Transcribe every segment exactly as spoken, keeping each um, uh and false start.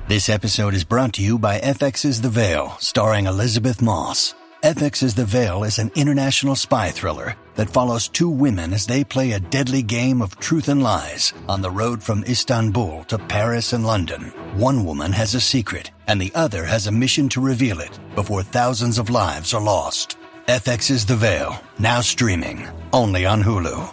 This episode is brought to you by F X's The Veil, starring Elizabeth Moss. F X's The Veil is an international spy thriller that follows two women as they play a deadly game of truth and lies on the road from Istanbul to Paris and London. One woman has a secret, and the other has a mission to reveal it before thousands of lives are lost. F X's The Veil, now streaming, only on Hulu.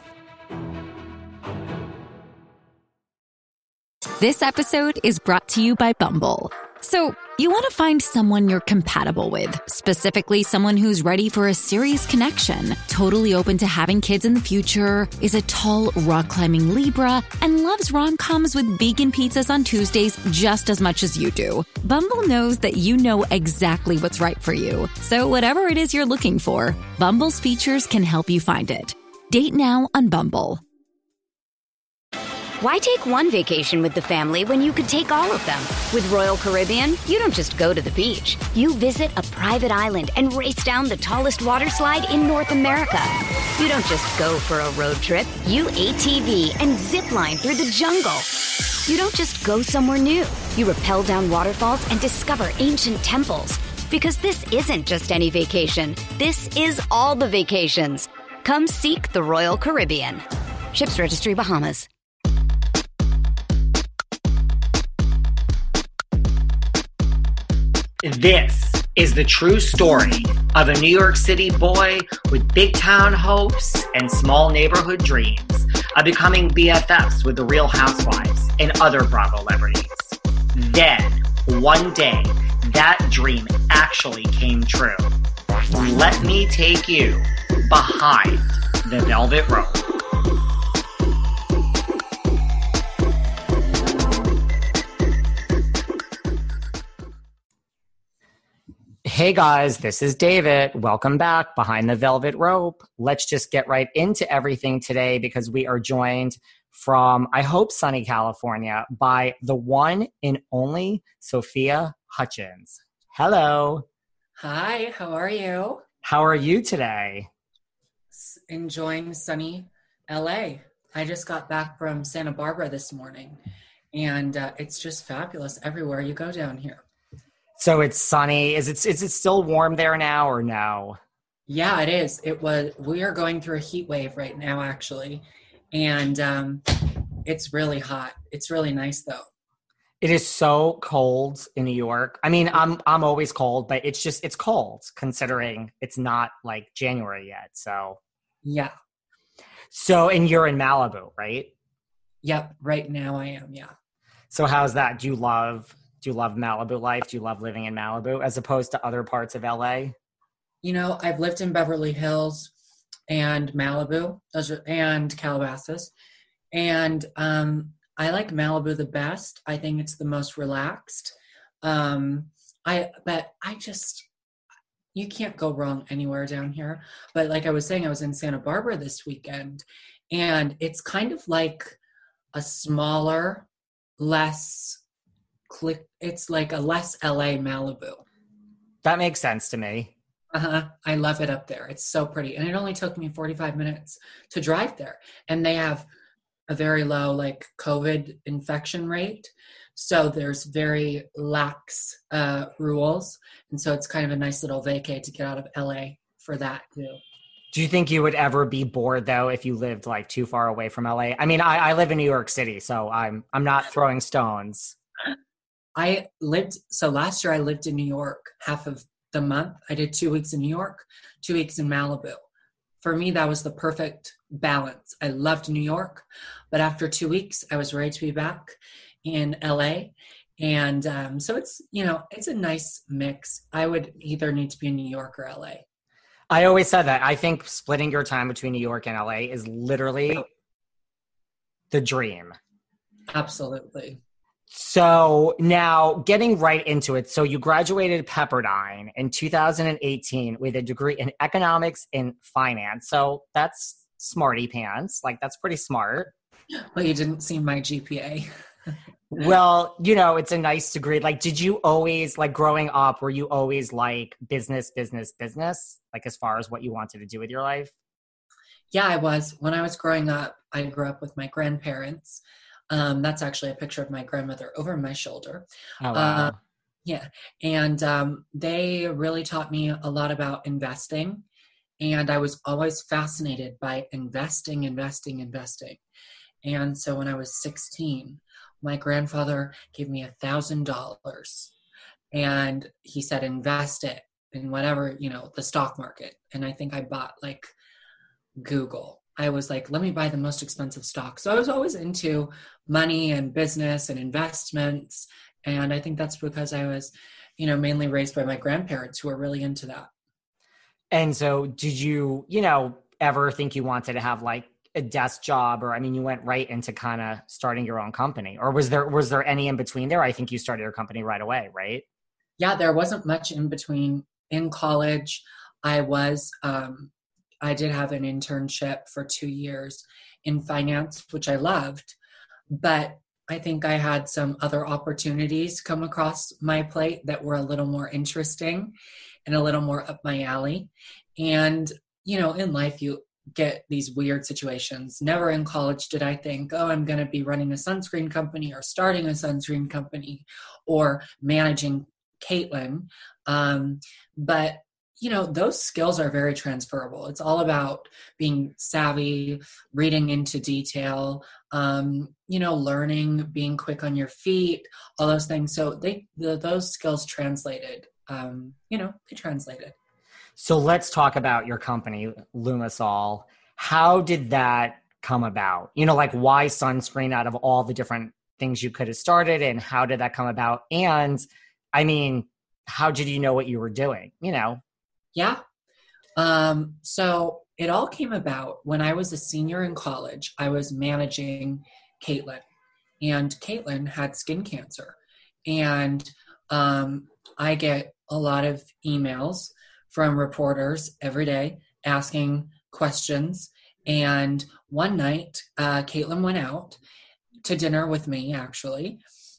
This episode is brought to you by Bumble. So, you want to find someone you're compatible with, specifically someone who's ready for a serious connection, totally open to having kids in the future, is a tall, rock-climbing Libra, and loves rom-coms with vegan pizzas on Tuesdays just as much as you do. Bumble knows that you know exactly what's right for you. So whatever it is you're looking for, Bumble's features can help you find it. Date now on Bumble. Why take one vacation with the family when you could take all of them? With Royal Caribbean, you don't just go to the beach. You visit a private island and race down the tallest water slide in North America. You don't just go for a road trip. You A T V and zip line through the jungle. You don't just go somewhere new. You rappel down waterfalls and discover ancient temples. Because this isn't just any vacation. This is all the vacations. Come seek the Royal Caribbean. Ships Registry, Bahamas. This is the true story of a New York City boy with big town hopes and small neighborhood dreams of becoming B F Fs with the Real Housewives and other Bravo celebrities. Then, one day, that dream actually came true. Let me take you behind the velvet rope. Hey guys, this is David. Welcome back behind the velvet rope. Let's just get right into everything today because we are joined from, I hope, sunny California by the one and only Sophia Hutchins. Hello. Hi, how are you? How are you today? Enjoying sunny L A. I just got back from Santa Barbara this morning, and uh, it's just fabulous everywhere you go down here. So it's sunny. Is it is it still warm there now or no? Yeah, it is. It was. We are going through a heat wave right now, actually, and um, it's really hot. It's really nice, though. It is so cold in New York. I mean, I'm I'm always cold, but it's just it's cold considering it's not like January yet. So yeah. So and you're in Malibu, right? Yep. Right now, I am. Yeah. So how's that? Do you love? Do you love Malibu life? Do you love living in Malibu as opposed to other parts of L A? You know, I've lived in Beverly Hills and Malibu, those are, and Calabasas. And um, I like Malibu the best. I think it's the most relaxed. Um, I but I just, you can't go wrong anywhere down here. But like I was saying, I was in Santa Barbara this weekend. And it's kind of like a smaller, less... Click. It's like a less L A Malibu. That makes sense to me. Uh-huh. I love it up there. It's so pretty. And it only took me forty-five minutes to drive there. And they have a very low like COVID infection rate. So there's very lax uh, rules. And so it's kind of a nice little vacay to get out of L A for that too. Do you think you would ever be bored though if you lived like too far away from L A? I mean, I, I live in New York City, so I'm I'm not throwing stones. I lived, so last year I lived in New York half of the month. I did two weeks in New York, two weeks in Malibu. For me, that was the perfect balance. I loved New York, but after two weeks, I was ready to be back in L A. And um, so it's, you know, it's a nice mix. I would either need to be in New York or L A. I always said that. I think splitting your time between New York and L A is literally the dream. Absolutely. So now getting right into it. So you graduated Pepperdine in two thousand eighteen with a degree in economics and finance. So that's smarty pants. Like that's pretty smart. Well, you didn't see my G P A. Well, you know, it's a nice degree. Like, did you always, like growing up, were you always like business, business, business? Like as far as what you wanted to do with your life? Yeah, I was. When I was growing up, I grew up with my grandparents. Um, that's actually a picture of my grandmother over my shoulder. Oh, wow. Uh, yeah. And um, they really taught me a lot about investing. And I was always fascinated by investing, investing, investing. And so when I was sixteen, my grandfather gave me a thousand dollars and he said, invest it in whatever, you know, the stock market. And I think I bought like Google. I was like, let me buy the most expensive stock. So I was always into money and business and investments. And I think that's because I was, you know, mainly raised by my grandparents who were really into that. And so did you, you know, ever think you wanted to have like a desk job, or, I mean, you went right into kind of starting your own company, or was there, was there any in between there? I think you started your company right away, right? Yeah, there wasn't much in between. In college, I was, um, I did have an internship for two years in finance, which I loved, but I think I had some other opportunities come across my plate that were a little more interesting and a little more up my alley. And, you know, in life, you get these weird situations. Never in college did I think, oh, I'm going to be running a sunscreen company or starting a sunscreen company or managing Caitlin. Um, but you know, those skills are very transferable. It's all about being savvy, reading into detail, um, you know, learning, being quick on your feet, all those things. So they, the, those skills translated, um, you know, they translated. So let's talk about your company, Lumisol. How did that come about? You know, like why sunscreen out of all the different things you could have started, and how did that come about? And I mean, how did you know what you were doing, you know? Yeah. Um, so it all came about when I was a senior in college. I was managing Caitlin, and Caitlin had skin cancer. And um, I get a lot of emails from reporters every day asking questions. And one night, uh, Caitlin went out to dinner with me, actually,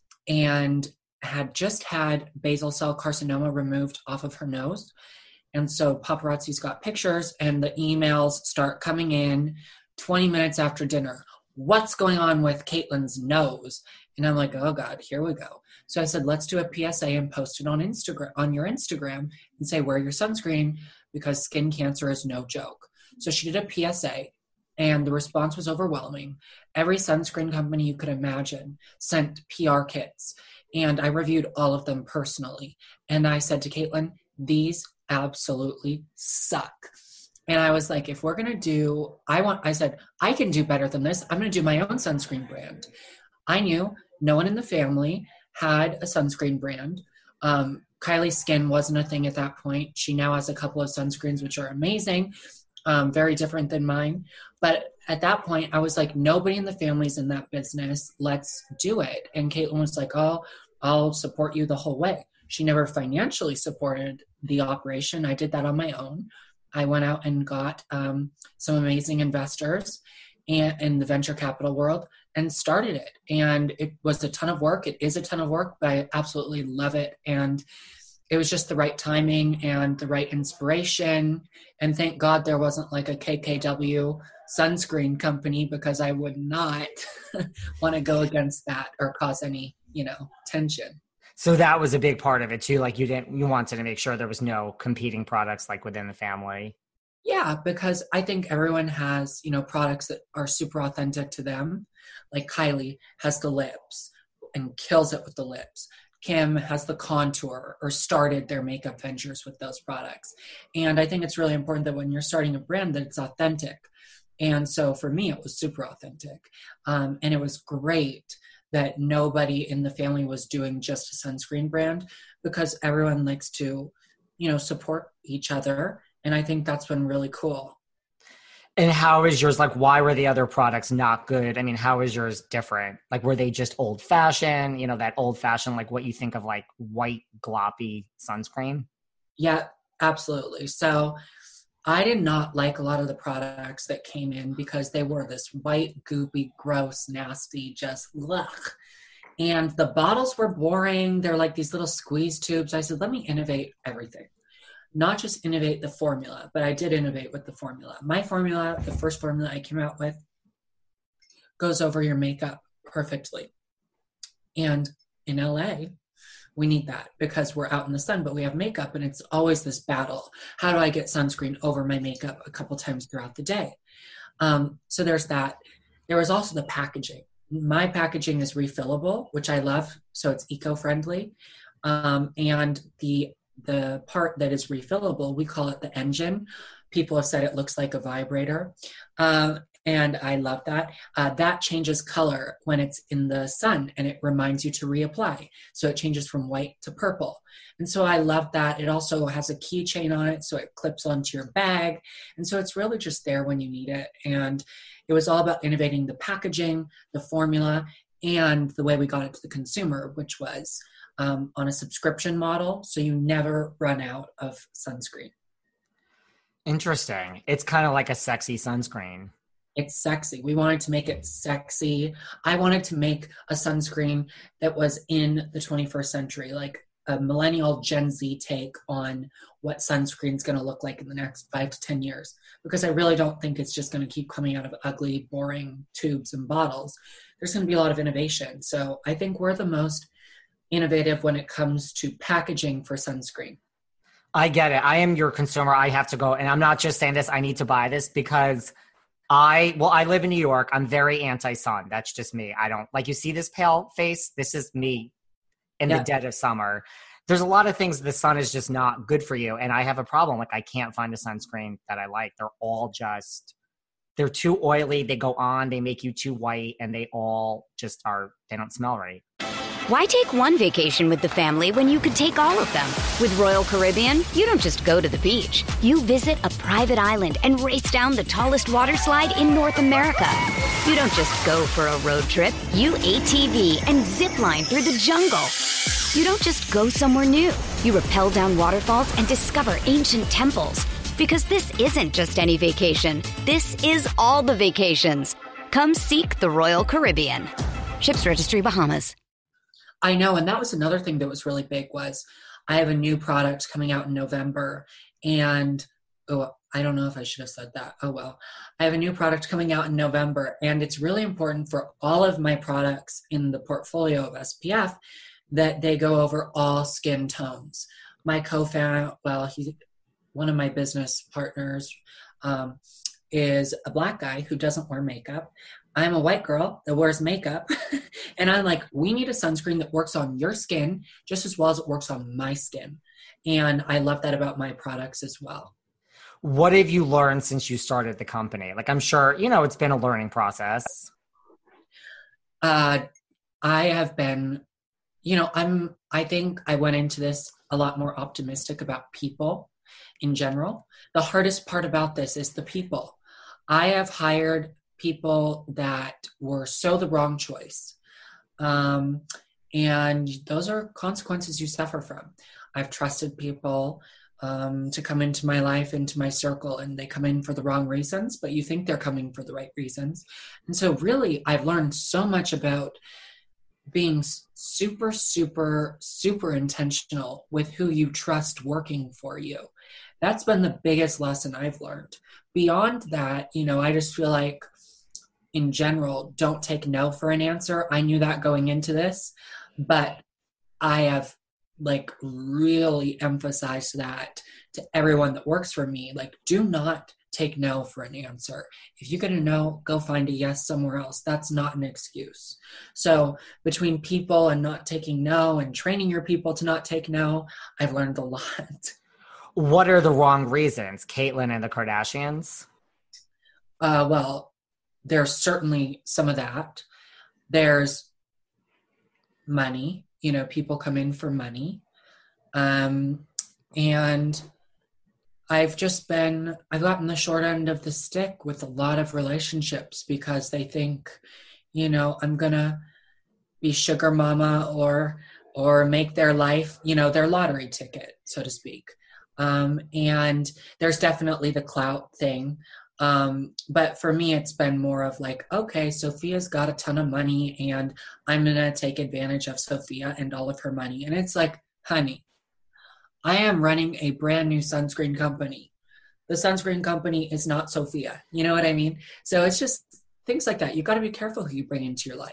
and had just had basal cell carcinoma removed off of her nose. And so paparazzi's got pictures, and the emails start coming in twenty minutes after dinner. What's going on with Caitlin's nose? And I'm like, oh God, here we go. So I said, let's do a P S A and post it on Instagram, on your Instagram, and say, wear your sunscreen because skin cancer is no joke. So she did a P S A, and the response was overwhelming. Every sunscreen company you could imagine sent P R kits, and I reviewed all of them personally. And I said to Caitlin, these absolutely suck. And I was like, if we're going to do, I want, I said, I can do better than this. I'm going to do my own sunscreen brand. I knew no one in the family had a sunscreen brand. Um, Kylie Skin wasn't a thing at that point. She now has a couple of sunscreens, which are amazing, um, very different than mine. But at that point, I was like, nobody in the family's in that business. Let's do it. And Caitlin was like, oh, I'll support you the whole way. She never financially supported the operation. I did that on my own. I went out and got um, some amazing investors and, in the venture capital world and started it. And it was a ton of work. It is a ton of work, but I absolutely love it. And it was just the right timing and the right inspiration. And thank God there wasn't like a K K W sunscreen company, because I would not want to go against that or cause any, you know, tension. So that was a big part of it too. Like you didn't, you wanted to make sure there was no competing products like within the family. Yeah, because I think everyone has, you know, products that are super authentic to them. Like Kylie has the lips and kills it with the lips. Kim has the contour, or started their makeup ventures with those products. And I think it's really important that when you're starting a brand that it's authentic. And so for me, it was super authentic. Um, and it was great that nobody in the family was doing just a sunscreen brand, because everyone likes to, you know, support each other. And I think that's been really cool. And how is yours? Like, why were the other products not good? I mean, how is yours different? Like, were they just old fashioned, you know, that old fashioned, like what you think of like white gloppy sunscreen? Yeah, absolutely. So I did not like a lot of the products that came in because they were this white, goopy, gross, nasty, just ugh. And the bottles were boring. They're like these little squeeze tubes. I said, let me innovate everything. Not just innovate the formula, but I did innovate with the formula. My formula, the first formula I came out with, goes over your makeup perfectly. And in L A, we need that because we're out in the sun, but we have makeup, and it's always this battle. How do I get sunscreen over my makeup a couple times throughout the day? Um, so there's that. There was also the packaging. My packaging is refillable, which I love. So it's eco-friendly. Um, and the the part that is refillable, we call it the engine. People have said it looks like a vibrator. Uh, and I love that. Uh, that changes color when it's in the sun, and it reminds you to reapply. So it changes from white to purple. And so I love that. It also has a keychain on it, so it clips onto your bag. And so it's really just there when you need it. And it was all about innovating the packaging, the formula, and the way we got it to the consumer, which was um, on a subscription model. So you never run out of sunscreen. Interesting. It's kind of like a sexy sunscreen. It's sexy. We wanted to make it sexy. I wanted to make a sunscreen that was in the twenty-first century, like a millennial Gen Z take on what sunscreen is going to look like in the next five to ten years. Because I really don't think it's just going to keep coming out of ugly, boring tubes and bottles. There's going to be a lot of innovation. So I think we're the most innovative when it comes to packaging for sunscreen. I get it. I am your consumer. I have to go. And I'm not just saying this. I need to buy this because I, well, I live in New York. I'm very anti-sun. That's just me. I don't, like, you see this pale face? This is me in yeah. the dead of summer. There's a lot of things the sun is just not good for you. And I have a problem. Like, I can't find a sunscreen that I like. They're all just, they're too oily. They go on, they make you too white, and they all just are, they don't smell right. Why take one vacation with the family when you could take all of them? With Royal Caribbean, you don't just go to the beach. You visit a private island and race down the tallest water slide in North America. You don't just go for a road trip. You A T V and zip line through the jungle. You don't just go somewhere new. You rappel down waterfalls and discover ancient temples. Because this isn't just any vacation. This is all the vacations. Come seek the Royal Caribbean. Ships Registry, Bahamas. I know, and that was another thing that was really big was I have a new product coming out in November, and oh, I don't know if I should have said that. Oh, well. I have a new product coming out in November, and it's really important for all of my products in the portfolio of S P F that they go over all skin tones. My co-founder, well, he, one of my business partners um, is a Black guy who doesn't wear makeup. I'm a white girl that wears makeup. And I'm like, we need a sunscreen that works on your skin just as well as it works on my skin. And I love that about my products as well. What have you learned since you started the company? Like, I'm sure, you know, it's been a learning process. Uh, I have been, you know, I'm, I think I went into this a lot more optimistic about people in general. The hardest part about this is the people. I have hired people that were so the wrong choice. Um, and those are consequences you suffer from. I've trusted people um, to come into my life, into my circle, and they come in for the wrong reasons, but you think they're coming for the right reasons. And so really, I've learned so much about being super, super, super intentional with who you trust working for you. That's been the biggest lesson I've learned. Beyond that, you know, I just feel like in general, don't take no for an answer. I knew that going into this, but I have like really emphasized that to everyone that works for me. Like, do not take no for an answer. If you get a no, go find a yes somewhere else. That's not an excuse. So between people and not taking no and training your people to not take no, I've learned a lot. What are the wrong reasons? Caitlyn and the Kardashians? Uh, well, there's certainly some of that. There's money, you know, people come in for money. Um, and I've just been, I've gotten the short end of the stick with a lot of relationships because they think, you know, I'm going to be sugar mama or, or make their life, you know, their lottery ticket, so to speak. Um, and there's definitely the clout thing. Um, but for me, it's been more of like, okay, Sophia's got a ton of money and I'm going to take advantage of Sophia and all of her money. And it's like, honey, I am running a brand new sunscreen company. The sunscreen company is not Sophia. You know what I mean? So it's just things like that. You got to be careful who you bring into your life.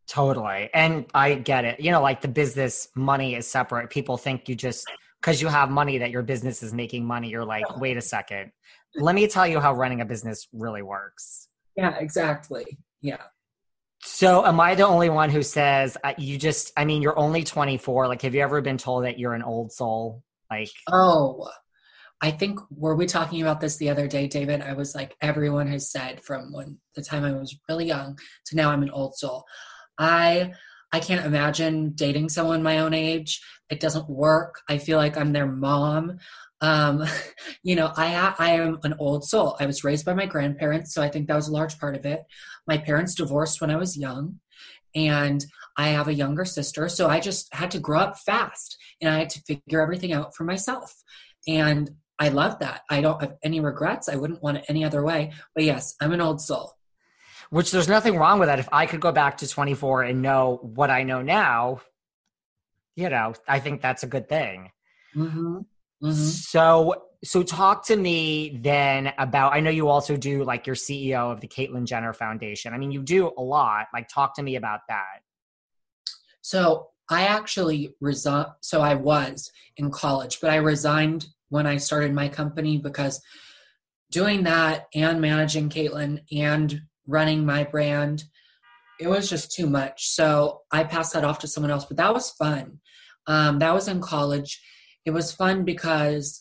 Totally. And I get it. You know, like the business money is separate. People think you just, because you have money that your business is making money, you're like, wait a second. Let me tell you how running a business really works. Yeah, exactly. Yeah. So am I the only one who says uh, you just, I mean, you're only twenty-four. Like, have you ever been told that you're an old soul? Like, oh, I think, were we talking about this the other day, David? I was like, everyone has said from when the time I was really young to now I'm an old soul. I I can't imagine dating someone my own age. It doesn't work. I feel like I'm their mom. Um, you know, I I am an old soul. I was raised by my grandparents, so I think that was a large part of it. My parents divorced when I was young, and I have a younger sister, so I just had to grow up fast, and I had to figure everything out for myself. And I love that. I don't have any regrets. I wouldn't want it any other way. But yes, I'm an old soul. Which there's nothing wrong with that. If I could go back to twenty-four and know what I know now, you know, I think that's a good thing. Mm-hmm. Mm-hmm. So, so talk to me then about, I know you also do like you're C E O of the Caitlyn Jenner Foundation. I mean, you do a lot. Like, talk to me about that. So I actually resigned. So I was in college, but I resigned when I started my company because doing that and managing Caitlyn and running my brand, it was just too much. So I passed that off to someone else, but that was fun. Um, that was in college. It was fun because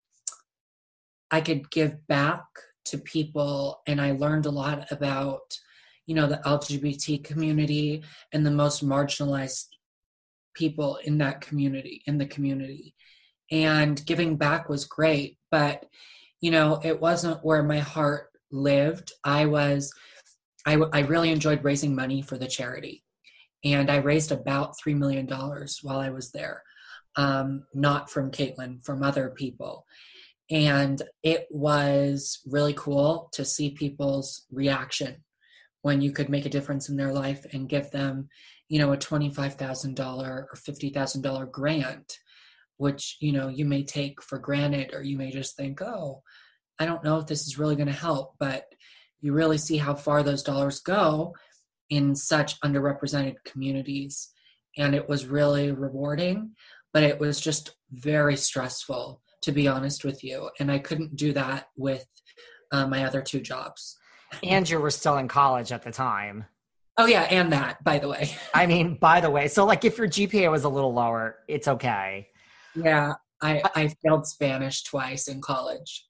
I could give back to people, and I learned a lot about, you know, the L G B T community and the most marginalized people in that community, in the community. And giving back was great, but, you know, it wasn't where my heart lived. I was, I, I really enjoyed raising money for the charity. And I raised about three million dollars while I was there. Um, not from Caitlyn, from other people. And it was really cool to see people's reaction when you could make a difference in their life and give them, you know, a twenty-five thousand dollars or fifty thousand dollars grant, which, you know, you may take for granted, or you may just think, oh, I don't know if this is really going to help, but you really see how far those dollars go in such underrepresented communities. And it was really rewarding, but it was just very stressful, to be honest with you. And I couldn't do that with uh, my other two jobs. And you were still in college at the time. Oh yeah, and that, by the way. I mean, by the way, so like if your G P A was a little lower, it's okay. Yeah, I, I failed Spanish twice in college.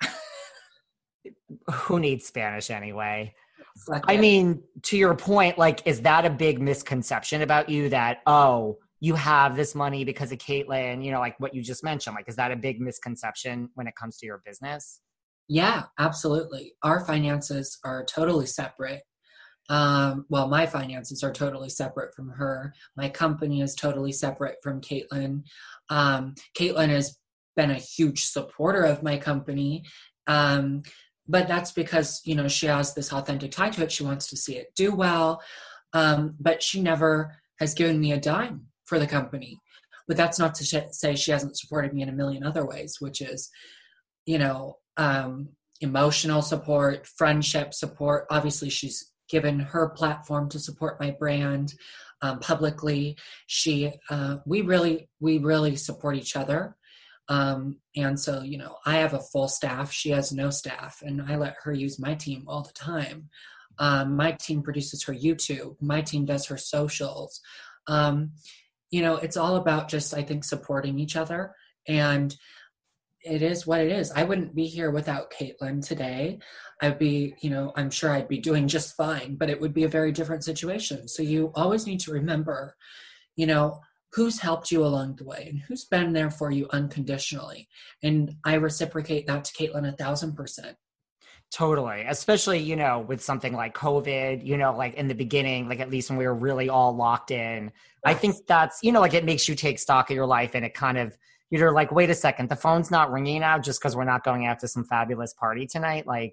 Who needs Spanish anyway? Fuck I it. mean, to your point, like, is that a big misconception about you that, oh, you have this money because of Caitlyn, you know, like what you just mentioned? Like, is that a big misconception when it comes to your business? Yeah, absolutely. Our finances are totally separate. Um, well, my finances are totally separate from her. My company is totally separate from Caitlyn. Um, Caitlyn has been a huge supporter of my company. Um, but that's because, you know, she has this authentic tie to it. She wants to see it do well. Um, but she never has given me a dime for the company. But that's not to sh- say she hasn't supported me in a million other ways, which is, you know, um, emotional support, friendship support. Obviously, she's given her platform to support my brand um, publicly. She, uh, we really, we really support each other. Um, and so, you know, I have a full staff. She has no staff, and I let her use my team all the time. Um, my team produces her YouTube. My team does her socials. Um, you know, it's all about just, I think, supporting each other. And it is what it is. I wouldn't be here without Caitlyn today. I'd be, you know, I'm sure I'd be doing just fine, but it would be a very different situation. So you always need to remember, you know, who's helped you along the way and who's been there for you unconditionally. And I reciprocate that to Caitlyn a thousand percent. Totally. Especially, you know, with something like COVID, you know, like in the beginning, like at least when we were really all locked in, yes. I think that's, you know, like it makes you take stock of your life, and it kind of, you're like, wait a second, the phone's not ringing now just because we're not going out to some fabulous party tonight. Like,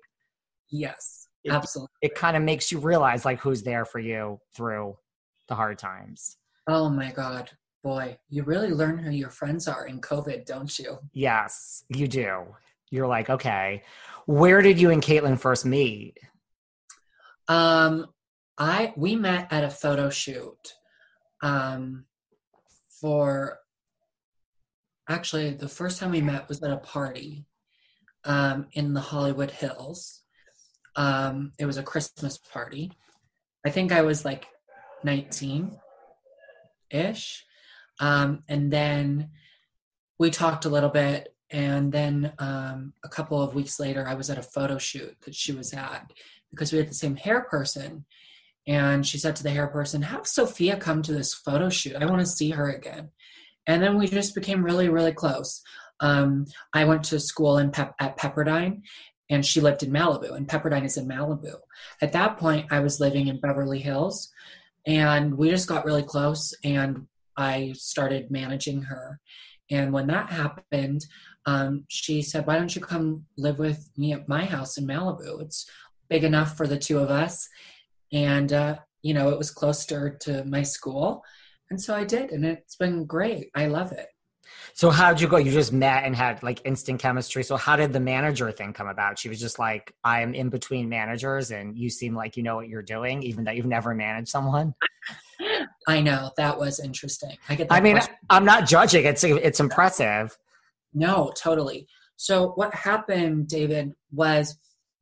yes, it, absolutely. It kind of makes you realize like who's there for you through the hard times. Oh my God. Boy, you really learn who your friends are in COVID, don't you? Yes, you do. You're like, okay, where did you and Caitlyn first meet? Um, I we met at a photo shoot um, for actually the first time we met was at a party um, in the Hollywood Hills. Um, it was a Christmas party. I think I was like nineteen ish. Um, and then we talked a little bit. And then um, a couple of weeks later, I was at a photo shoot that she was at because we had the same hair person. And she said to the hair person, have Sophia come to this photo shoot. I want to see her again. And then we just became really, really close. Um, I went to school in Pep- at Pepperdine, and she lived in Malibu, and Pepperdine is in Malibu. At that point, I was living in Beverly Hills, and we just got really close, and I started managing her. And when that happened, um, she said, why don't you come live with me at my house in Malibu? It's big enough for the two of us. And, uh, you know, it was closer to my school. And so I did, and it's been great. I love it. So how'd you go? You just met and had like instant chemistry. So how did the manager thing come about? She was just like, I am in between managers and you seem like you know what you're doing, even though you've never managed someone. I know, that was interesting. I get that I mean, question. I'm not judging. It's it's impressive. No, totally. So what happened, David, was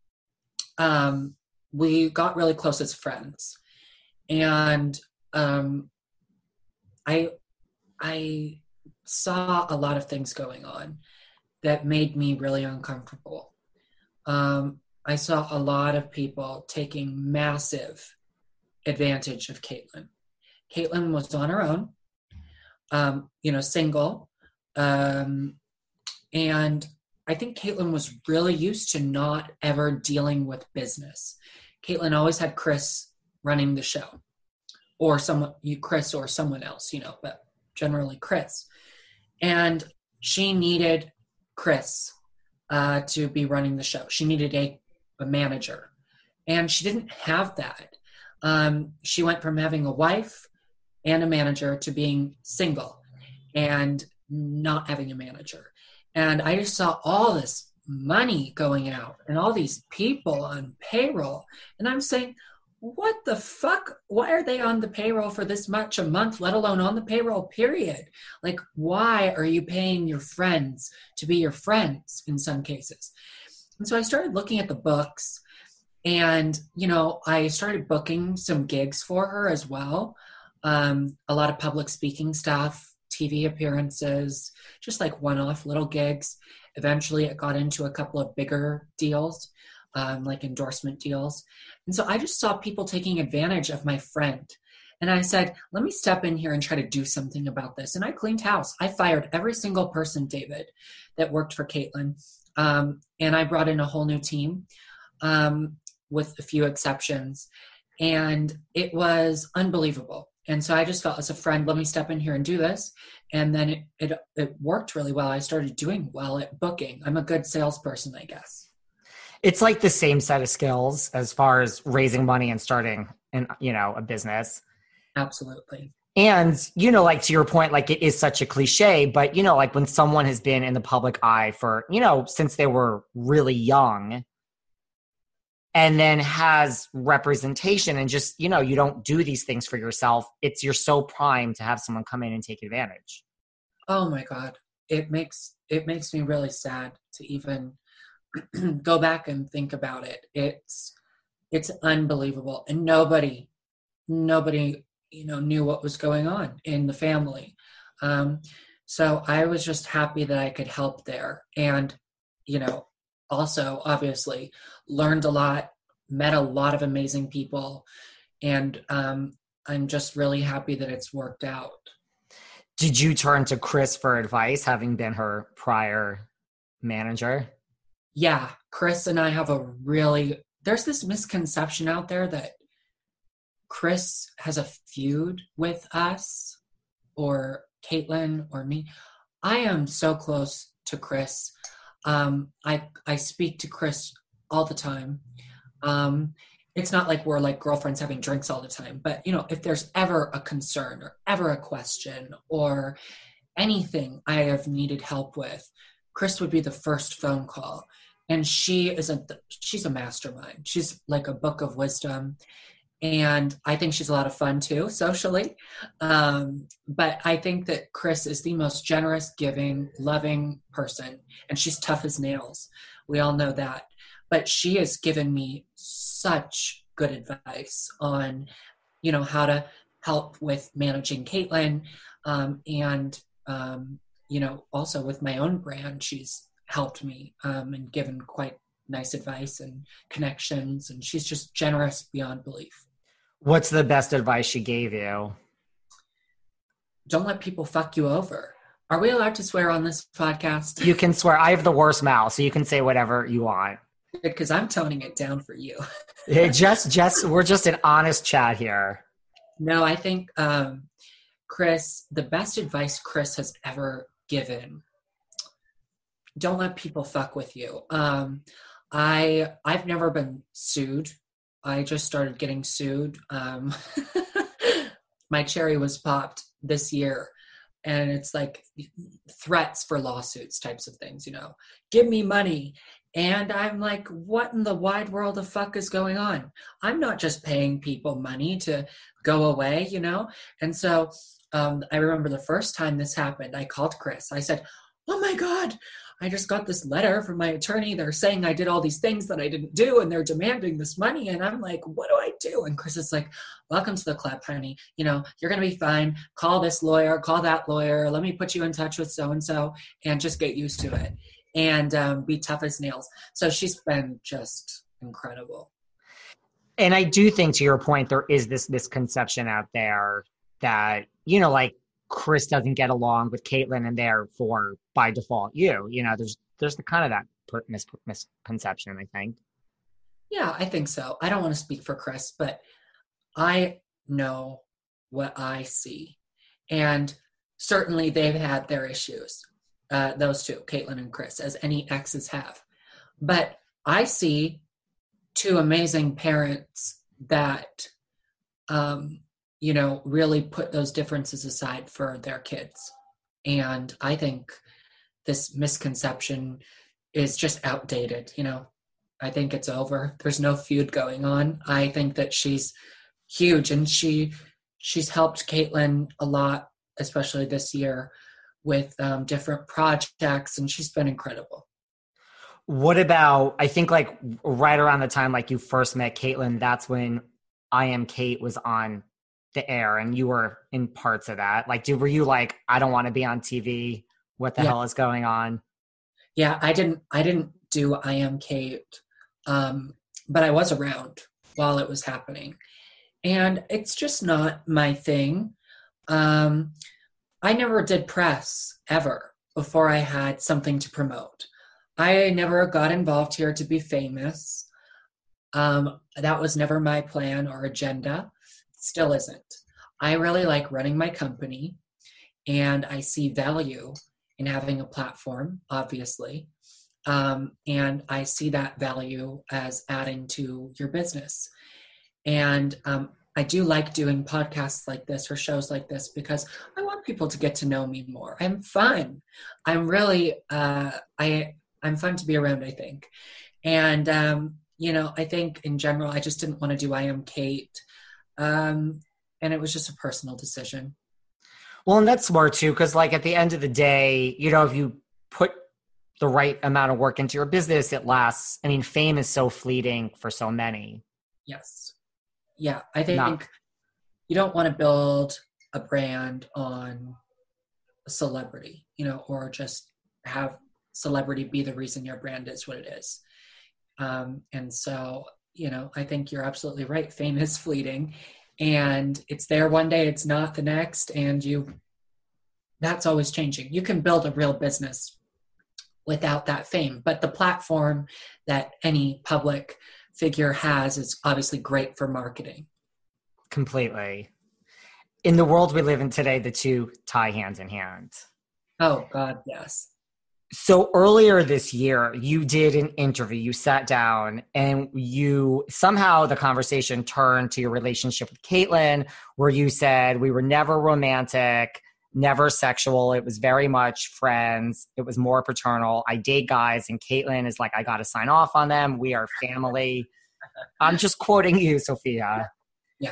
um, we got really close as friends. And um, I I saw a lot of things going on that made me really uncomfortable. Um, I saw a lot of people taking massive advantage of Caitlin. Caitlin was on her own, um, you know, single. Um, and I think Caitlin was really used to not ever dealing with business. Caitlin always had Chris running the show, or someone, you Chris or someone else, you know, but generally Chris. And she needed Chris uh, to be running the show. She needed a, a manager, and she didn't have that. Um, she went from having a wife and a manager to being single and not having a manager. And I just saw all this money going out and all these people on payroll. And I'm saying, what the fuck? Why are they on the payroll for this much a month, let alone on the payroll, period? Like, why are you paying your friends to be your friends in some cases? And so I started looking at the books, and, you know, I started booking some gigs for her as well. Um, a lot of public speaking stuff, T V appearances, just like one-off little gigs. Eventually it got into a couple of bigger deals, um, like endorsement deals. And so I just saw people taking advantage of my friend. And I said, let me step in here and try to do something about this. And I cleaned house. I fired every single person, David, that worked for Caitlin. Um, and I brought in a whole new team um, with a few exceptions. And it was unbelievable. And so I just felt, as a friend, let me step in here and do this. And then it, it, it worked really well. I started doing well at booking. I'm a good salesperson, I guess. It's like the same set of skills as far as raising money and starting, in, you know, a business. Absolutely. And, you know, like to your point, like it is such a cliche, but, you know, like when someone has been in the public eye for, you know, since they were really young, and then has representation, and just, you know, you don't do these things for yourself. It's, you're so primed to have someone come in and take advantage. Oh my God. It makes, it makes me really sad to even go back and think about it. It's, it's unbelievable. And nobody, nobody, you know, knew what was going on in the family. Um, so I was just happy that I could help there. And, you know, also obviously learned a lot, met a lot of amazing people. And um, I'm just really happy that it's worked out. Did you turn to Chris for advice, having been her prior manager? Yeah, Chris and I have a really, there's this misconception out there that Chris has a feud with us or Caitlin or me. I am so close to Chris. Um, I, I speak to Chris all the time. Um, it's not like we're like girlfriends having drinks all the time, but, you know, if there's ever a concern or ever a question or anything I have needed help with, Chris would be the first phone call. And she isn't, the, she's a mastermind. She's like a book of wisdom. And I think she's a lot of fun too, socially. Um, but I think that Chris is the most generous, giving, loving person. And she's tough as nails. We all know that. But she has given me such good advice on, you know, how to help with managing Caitlin. Um, and, um, you know, also with my own brand, she's helped me um, and given quite nice advice and connections. And she's just generous beyond belief. What's the best advice she gave you? Don't let people fuck you over. Are we allowed to swear on this podcast? You can swear. I have the worst mouth, so you can say whatever you want. Because I'm toning it down for you. It just, just, we're just an honest chat here. No, I think um, Chris, the best advice Chris has ever given, don't let people fuck with you. Um, I, I've never been sued. I just started getting sued. Um, my cherry was popped this year, and it's like threats for lawsuits types of things, you know, give me money. And I'm like, what in the wide world of fuck is going on? I'm not just paying people money to go away, you know? And so um, I remember the first time this happened, I called Chris. I said, oh my God, I just got this letter from my attorney. They're saying I did all these things that I didn't do, and they're demanding this money. And I'm like, what do I do? And Chris is like, welcome to the club, honey. You know, you're going to be fine. Call this lawyer, call that lawyer. Let me put you in touch with so-and-so and just get used to it and um, be tough as nails. So she's been just incredible. And I do think, to your point, there is this misconception out there that, you know, like, Chris doesn't get along with Caitlin, and therefore by default you, you know, there's there's the kind of that mis- misconception, I think. Yeah, I think so. I don't want to speak for Chris, but I know what I see. And certainly they've had their issues, uh, those two, Caitlin and Chris, as any exes have. But I see two amazing parents that um you know, really put those differences aside for their kids. And I think this misconception is just outdated, you know. I think it's over. There's no feud going on. I think that she's huge, and she she's helped Caitlin a lot, especially this year, with um, different projects, and she's been incredible. What about, I think like right around the time like you first met Caitlin, that's when I Am Kate was on the air, and you were in parts of that. Like, did, were you like, I don't want to be on T V. What the yeah. hell is going on? Yeah, I didn't, I didn't do I Am Kate, um, but I was around while it was happening, and it's just not my thing. Um, I never did press ever before I had something to promote. I never got involved here to be famous. Um, that was never my plan or agenda. Still isn't. I really like running my company, and I see value in having a platform, obviously. Um, and I see that value as adding to your business. And um, I do like doing podcasts like this or shows like this because I want people to get to know me more. I'm fun. I'm really, uh, I, I'm fun to be around, I think. And, um, you know, I think in general, I just didn't want to do I Am Kate. Um, and it was just a personal decision. Well, and that's smart too, because like at the end of the day, you know, if you put the right amount of work into your business, it lasts. I mean, fame is so fleeting for so many. Yes. Yeah. I think Not- you don't want to build a brand on a celebrity, you know, or just have celebrity be the reason your brand is what it is. Um, and so, you know, I think you're absolutely right. Fame is fleeting, and it's there one day, it's not the next, and you, that's always changing. You can build a real business without that fame, but the platform that any public figure has is obviously great for marketing. Completely. In the world we live in today, the two tie hands in hand. Oh God, yes. So earlier this year, you did an interview, you sat down, and you somehow the conversation turned to your relationship with Caitlin, where you said we were never romantic, never sexual. It was very much friends. It was more paternal. I date guys, and Caitlin is like, I got to sign off on them. We are family. I'm just quoting you, Sophia.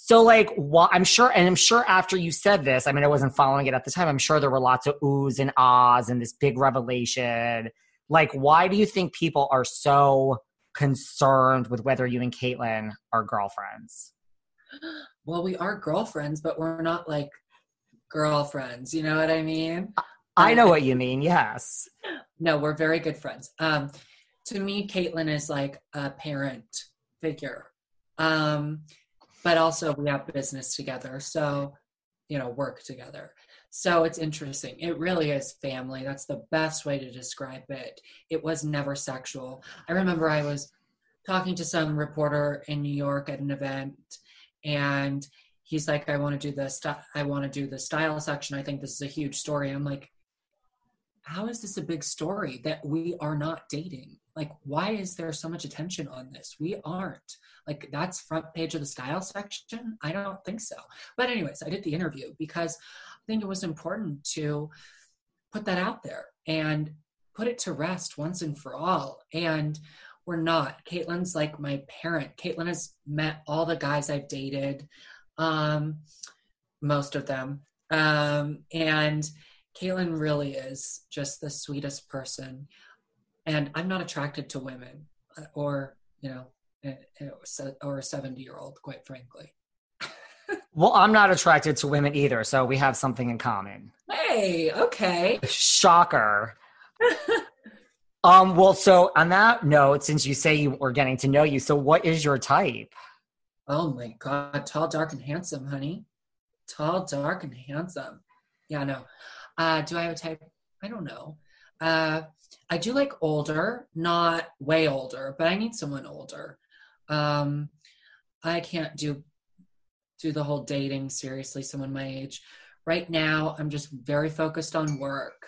So like, wh- I'm sure, and I'm sure after you said this, I mean, I wasn't following it at the time. I'm sure there were lots of oohs and ahs and this big revelation. Like, why do you think people are so concerned with whether you and Caitlyn are girlfriends? Well, we are girlfriends, but we're not like girlfriends. You know what I mean? I know what you mean. Yes. No, we're very good friends. Um, to me, Caitlyn is like a parent figure. Um, but also we have business together. So, you know, work together. So it's interesting. It really is family. That's the best way to describe it. It was never sexual. I remember I was talking to some reporter in New York at an event, and he's like, I want to do the st- I want to do the style section. I think this is a huge story. I'm like, how is this a big story that we are not dating? Like, why is there so much attention on this? We aren't. Like, that's front page of the style section? I don't think so. But anyways, I did the interview because I think it was important to put that out there and put it to rest once and for all. And we're not. Caitlyn's like my parent. Caitlyn has met all the guys I've dated, um, most of them. Um, and Caitlyn really is just the sweetest person. And I'm not attracted to women or, you know, or a seventy-year-old, quite frankly. Well, I'm not attracted to women either, so we have something in common. Hey, okay. Shocker. um. Well, so on that note, since you say you were getting to know you, so what is your type? Oh my God, tall, dark, and handsome, honey. Tall, dark, and handsome. Yeah, no. Uh, do I have a type? I don't know. Uh, I do like older, not way older, but I need someone older. Um, I can't do do the whole dating seriously, someone my age. Right now, I'm just very focused on work.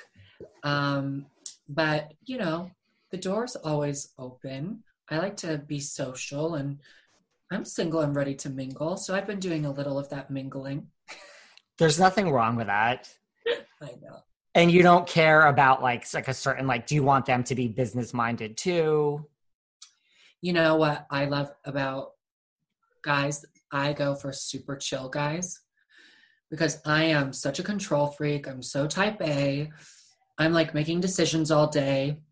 Um, but, you know, the door's always open. I like to be social, and I'm single and ready to mingle. So I've been doing a little of that mingling. There's nothing wrong with that. I know. And you don't care about like, like a certain, like, do you want them to be business minded too? You know what I love about guys? I go for super chill guys because I am such a control freak. I'm so type A. I'm like making decisions all day.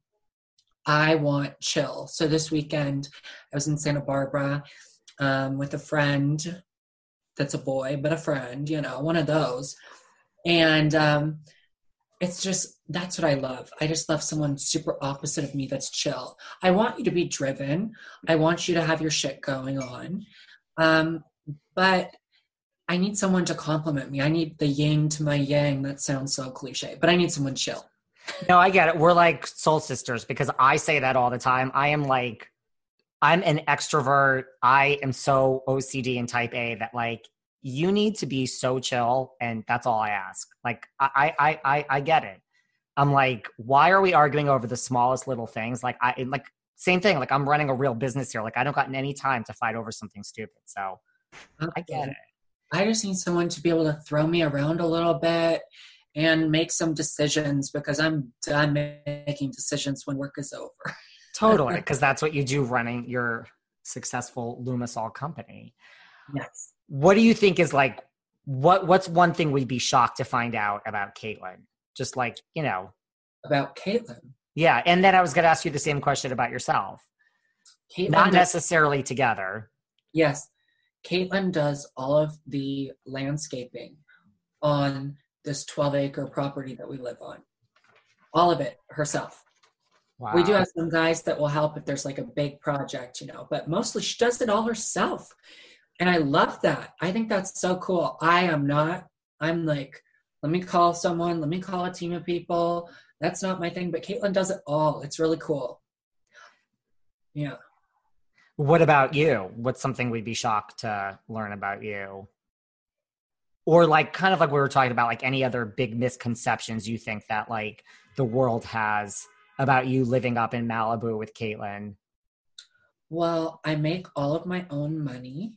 I want chill. So this weekend I was in Santa Barbara um, with a friend that's a boy, but a friend, you know, one of those. And um, it's just, that's what I love. I just love someone super opposite of me that's chill. I want you to be driven. I want you to have your shit going on. Um, but I need someone to compliment me. I need the yin to my yang. That sounds so cliche, but I need someone chill. No, I get it. We're like soul sisters because I say that all the time. I am like, I'm an extrovert. I am so O C D and type A that like, you need to be so chill, and that's all I ask. Like, I, I, I, I get it. I'm like, why are we arguing over the smallest little things? Like, I like same thing. Like, I'm running a real business here. Like, I don't got any time to fight over something stupid. So, okay. I get it. I just need someone to be able to throw me around a little bit and make some decisions because I'm done making decisions when work is over. Totally, because that's what you do running your successful Lumisol company. Yes. What do you think is like, what what's one thing we'd be shocked to find out about Caitlyn? Just like, you know. About Caitlyn? Yeah. And then I was going to ask you the same question about yourself. Caitlyn Not does, necessarily together. Yes. Caitlyn does all of the landscaping on this twelve acre property that we live on. All of it herself. Wow. We do have some guys that will help if there's like a big project, you know, but mostly she does it all herself. And I love that. I think that's so cool. I am not, I'm like, let me call someone, let me call a team of people. That's not my thing, but Caitlyn does it all. It's really cool. Yeah. What about you? What's something we'd be shocked to learn about you? Or like, kind of like we were talking about, like any other big misconceptions you think that like the world has about you living up in Malibu with Caitlyn? Well, I make all of my own money.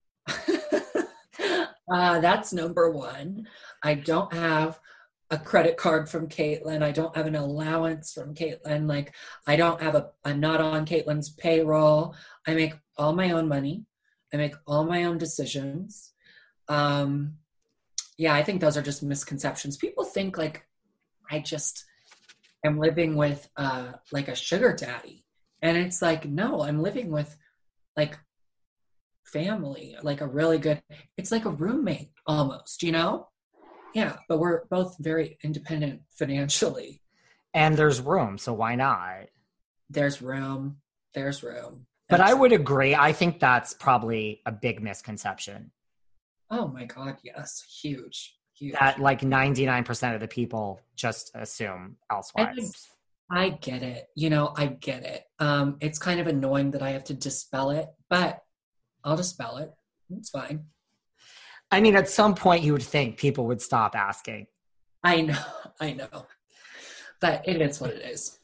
uh, that's number one. I don't have a credit card from Caitlyn. I don't have an allowance from Caitlyn. Like, I don't have a, I'm not on Caitlyn's payroll. I make all my own money. I make all my own decisions. Um, yeah, I think those are just misconceptions. People think like I just am living with uh, like a sugar daddy. And it's like, no, I'm living with like family, like a really good, it's like a roommate almost, you know? Yeah, but we're both very independent financially. And there's room, so why not? There's room. There's room. But Absolutely. I would agree. I think that's probably a big misconception. Oh my God, yes. Huge. Huge. That like ninety-nine percent of the people just assume elsewise. I, I get it. You know, I get it. Um, it's kind of annoying that I have to dispel it, but I'll dispel it. It's fine. I mean, at some point you would think people would stop asking. I know. I know. But it is what it is.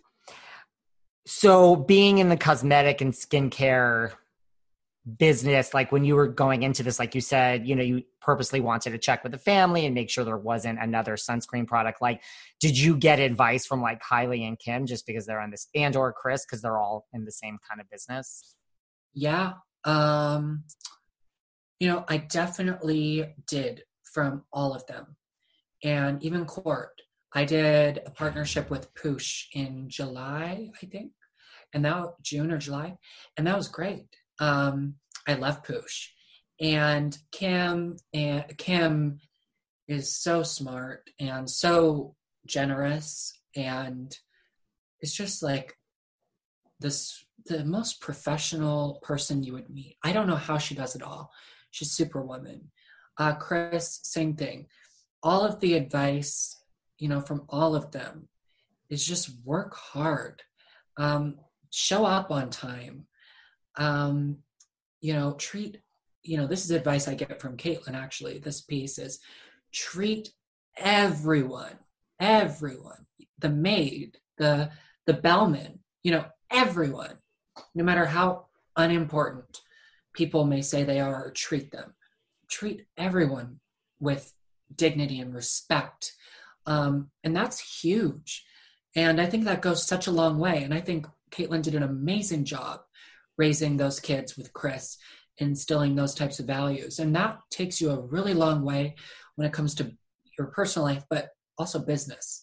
So being in the cosmetic and skincare business, like when you were going into this, like you said, you know, you purposely wanted to check with the family and make sure there wasn't another sunscreen product. Like, did you get advice from like Kylie and Kim just because they're on this, and or Kris, because they're all in the same kind of business? Yeah. Um, you know, I definitely did from all of them. And even Court. I did a partnership with Poosh in July, I think. And now June or July. And that was great. Um, I love Poosh. And Kim and Kim is so smart and so generous, and it's just like this the most professional person you would meet. I don't know how she does it all. She's superwoman. Uh, Kris, same thing. All of the advice, you know, from all of them is just work hard. Um, show up on time. Um, you know, treat, you know, this is advice I get from Caitlin, actually. This piece is treat everyone, everyone, the maid, the, the bellman, you know, everyone, no matter how unimportant people may say they are, or treat them. Treat everyone with dignity and respect. Um, and that's huge. And I think that goes such a long way. And I think Caitlin did an amazing job raising those kids with Kris, instilling those types of values. And that takes you a really long way when it comes to your personal life, but also business.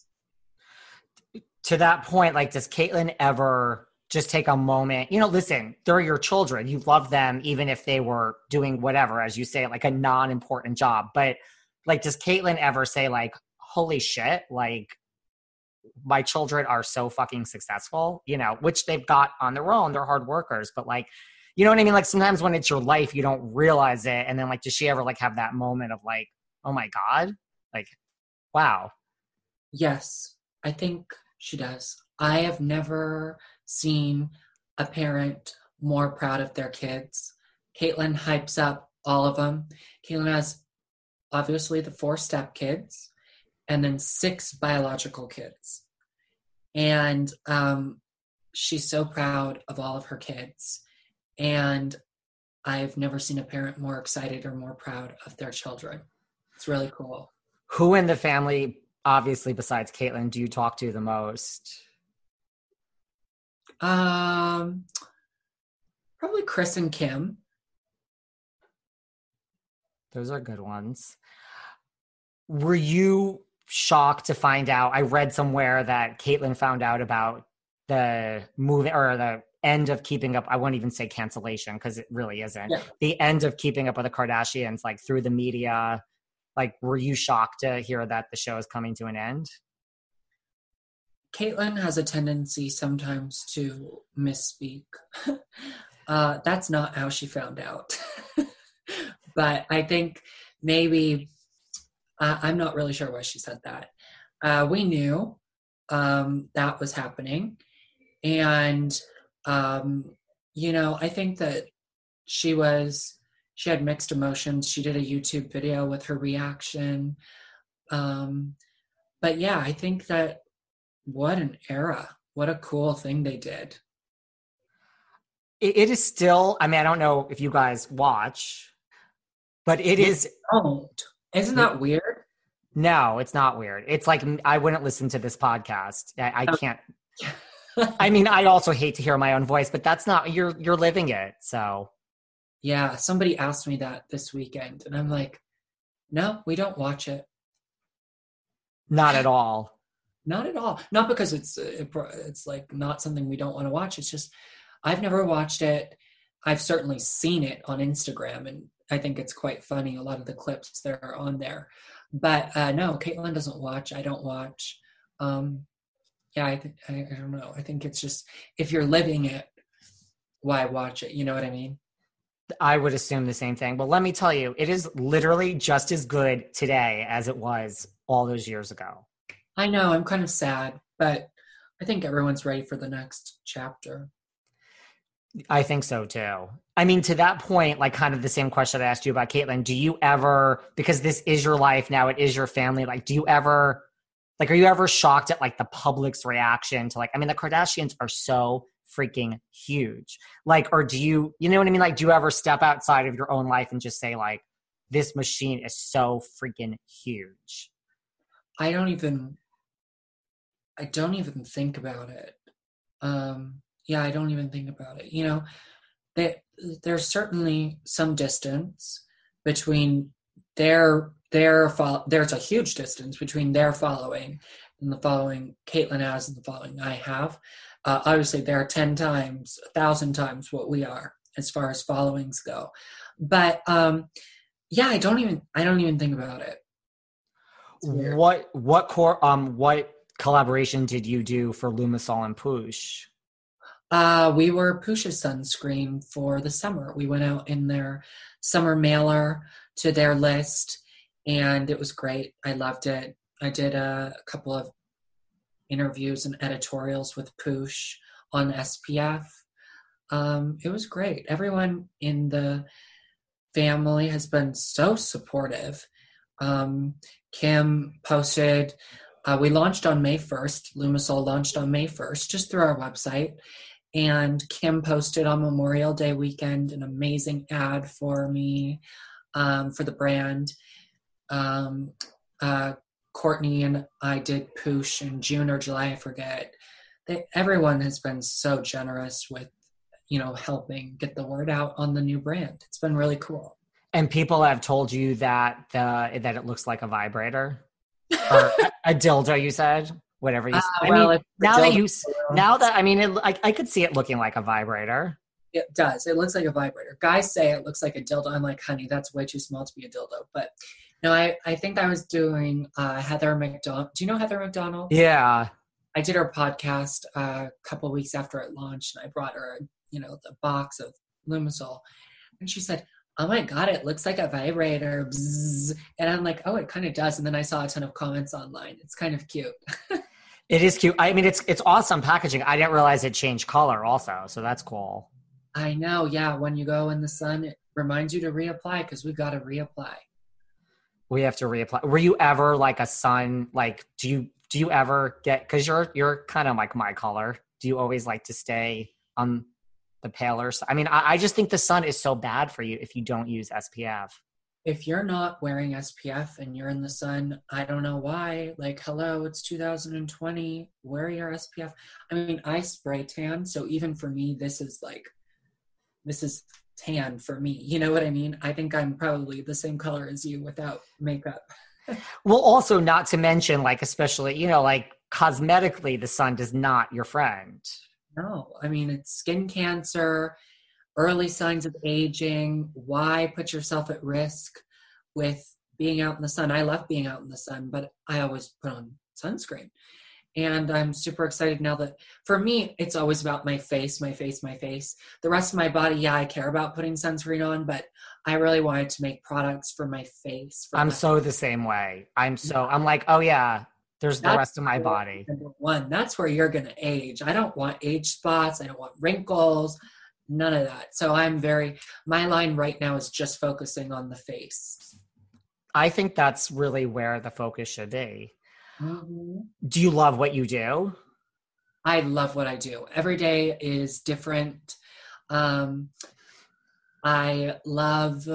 To that point, like, does Caitlin ever just take a moment, you know, listen, they're your children. You love them, even if they were doing whatever, as you say, like a non-important job. But like, does Caitlin ever say like, holy shit, like my children are so fucking successful, you know, which they've got on their own. They're hard workers, but like, you know what I mean? Like sometimes when it's your life, you don't realize it. And then like, does she ever like have that moment of like, oh my God, like, wow. Yes, I think she does. I have never seen a parent more proud of their kids. Caitlin hypes up all of them. Caitlin has obviously the four step kids and then six biological kids. And um, she's so proud of all of her kids. And I've never seen a parent more excited or more proud of their children. It's really cool. Who in the family, obviously besides Caitlin, do you talk to the most? Um, probably Kris and Kim. Those are good ones. Were you shocked to find out? I read somewhere that Caitlin found out about the movie or the end of Keeping Up. I won't even say cancellation because it really isn't. Yeah. The end of Keeping Up with the Kardashians, like through the media. Like, were you shocked to hear that the show is coming to an end? Caitlin has a tendency sometimes to misspeak. uh, that's not how she found out. But I think maybe, uh, I'm not really sure why she said that. Uh, we knew um, that was happening. And, um, you know, I think that she was, she had mixed emotions. She did a YouTube video with her reaction. Um, but yeah, I think that what an era. What a cool thing they did. It, it is still, I mean, I don't know if you guys watch, but it you is. Don't. Isn't that weird? No, it's not weird. It's like, I wouldn't listen to this podcast. I, I can't. I mean, I also hate to hear my own voice, but that's not, you're, you're living it. So. Yeah. Somebody asked me that this weekend and I'm like, No, we don't watch it. Not at all. Not at all. Not because it's it, it's like not something we don't want to watch. It's just I've never watched it. I've certainly seen it on Instagram, and I think it's quite funny. A lot of the clips that are on there, but uh, no, Caitlin doesn't watch. I don't watch. Um, yeah, I think I, I don't know. I think it's just if you're living it, why watch it? You know what I mean? I would assume the same thing. But let me tell you, it is literally just as good today as it was all those years ago. I know. I'm kind of sad, but I think everyone's ready for the next chapter. I think so too. I mean, to that point, like kind of the same question I asked you about Caitlin, do you ever, because this is your life now, it is your family, like, do you ever, like, are you ever shocked at like the public's reaction to like, I mean, the Kardashians are so freaking huge. Like, or do you, you know what I mean? Like, do you ever step outside of your own life and just say like, this machine is so freaking huge? I don't even, I don't even think about it. Um, yeah, I don't even think about it. You know, they, there's certainly some distance between their, their, fo- there's a huge distance between their following and the following Caitlin has and the following I have. Uh, obviously, there are ten times, a thousand times what we are as far as followings go. But um, yeah, I don't even, I don't even think about it. What, what core, um, what collaboration did you do for Lumisol and Poosh? Uh, we were Poosh's sunscreen for the summer. We went out in their summer mailer to their list, and it was great. I loved it. I did a, a couple of interviews and editorials with Poosh on S P F. Um, it was great. Everyone in the family has been so supportive. Um, Kim posted, uh, we launched on May first. Lumisol launched on May first, just through our website. And Kim posted on Memorial Day weekend an amazing ad for me, um, for the brand. Um, uh, Courtney and I did Poosh in June or July, I forget. They, everyone has been so generous with, you know, helping get the word out on the new brand. It's been really cool. And people have told you that the that it looks like a vibrator or a, a dildo. You said whatever you. Uh, I well, mean, now that you now that I mean, it, I, I could see it looking like a vibrator. It does. It looks like a vibrator. Guys say it looks like a dildo. I'm like, honey, that's way too small to be a dildo. But no, I I think I was doing uh, Heather McDonald. Do you know Heather McDonald? Yeah. I did her podcast uh, a couple weeks after it launched, and I brought her, you know, the box of Lumisol, and she said, "Oh my God, it looks like a vibrator." Bzzz. And I'm like, "Oh, it kind of does." And then I saw a ton of comments online. It's kind of cute. It is cute. I mean, it's it's awesome packaging. I didn't realize it changed color also, so that's cool. I know. Yeah, when you go in the sun, it reminds you to reapply because we got to reapply. We have to reapply. Were you ever like a sun? Like, do you do you ever get? Because you're you're kind of like my color. Do you always like to stay on the paler side? I mean, I, I just think the sun is so bad for you if you don't use S P F. If you're not wearing S P F and you're in the sun, I don't know why. Like, hello, it's two thousand twenty. Wear your S P F. I mean, I spray tan, so even for me, this is like, this is tan for me. You know what I mean? I think I'm probably the same color as you without makeup. Well, also not to mention, like, especially, you know, like cosmetically, the sun is not your friend. No, I mean, it's skin cancer, early signs of aging. Why put yourself at risk with being out in the sun? I love being out in the sun, but I always put on sunscreen. And I'm super excited now that, for me, it's always about my face, my face, my face. The rest of my body, yeah, I care about putting sunscreen on, but I really wanted to make products for my face. For I'm my so face. the same way. I'm so, I'm like, oh yeah, there's That's the rest of my body. Number one, that's where you're going to age. I don't want age spots. I don't want wrinkles, none of that. So I'm very, my line right now is just focusing on the face. I think that's really where the focus should be. Mm-hmm. Do you love what you do? I love what I do. Every day is different. Um, I love,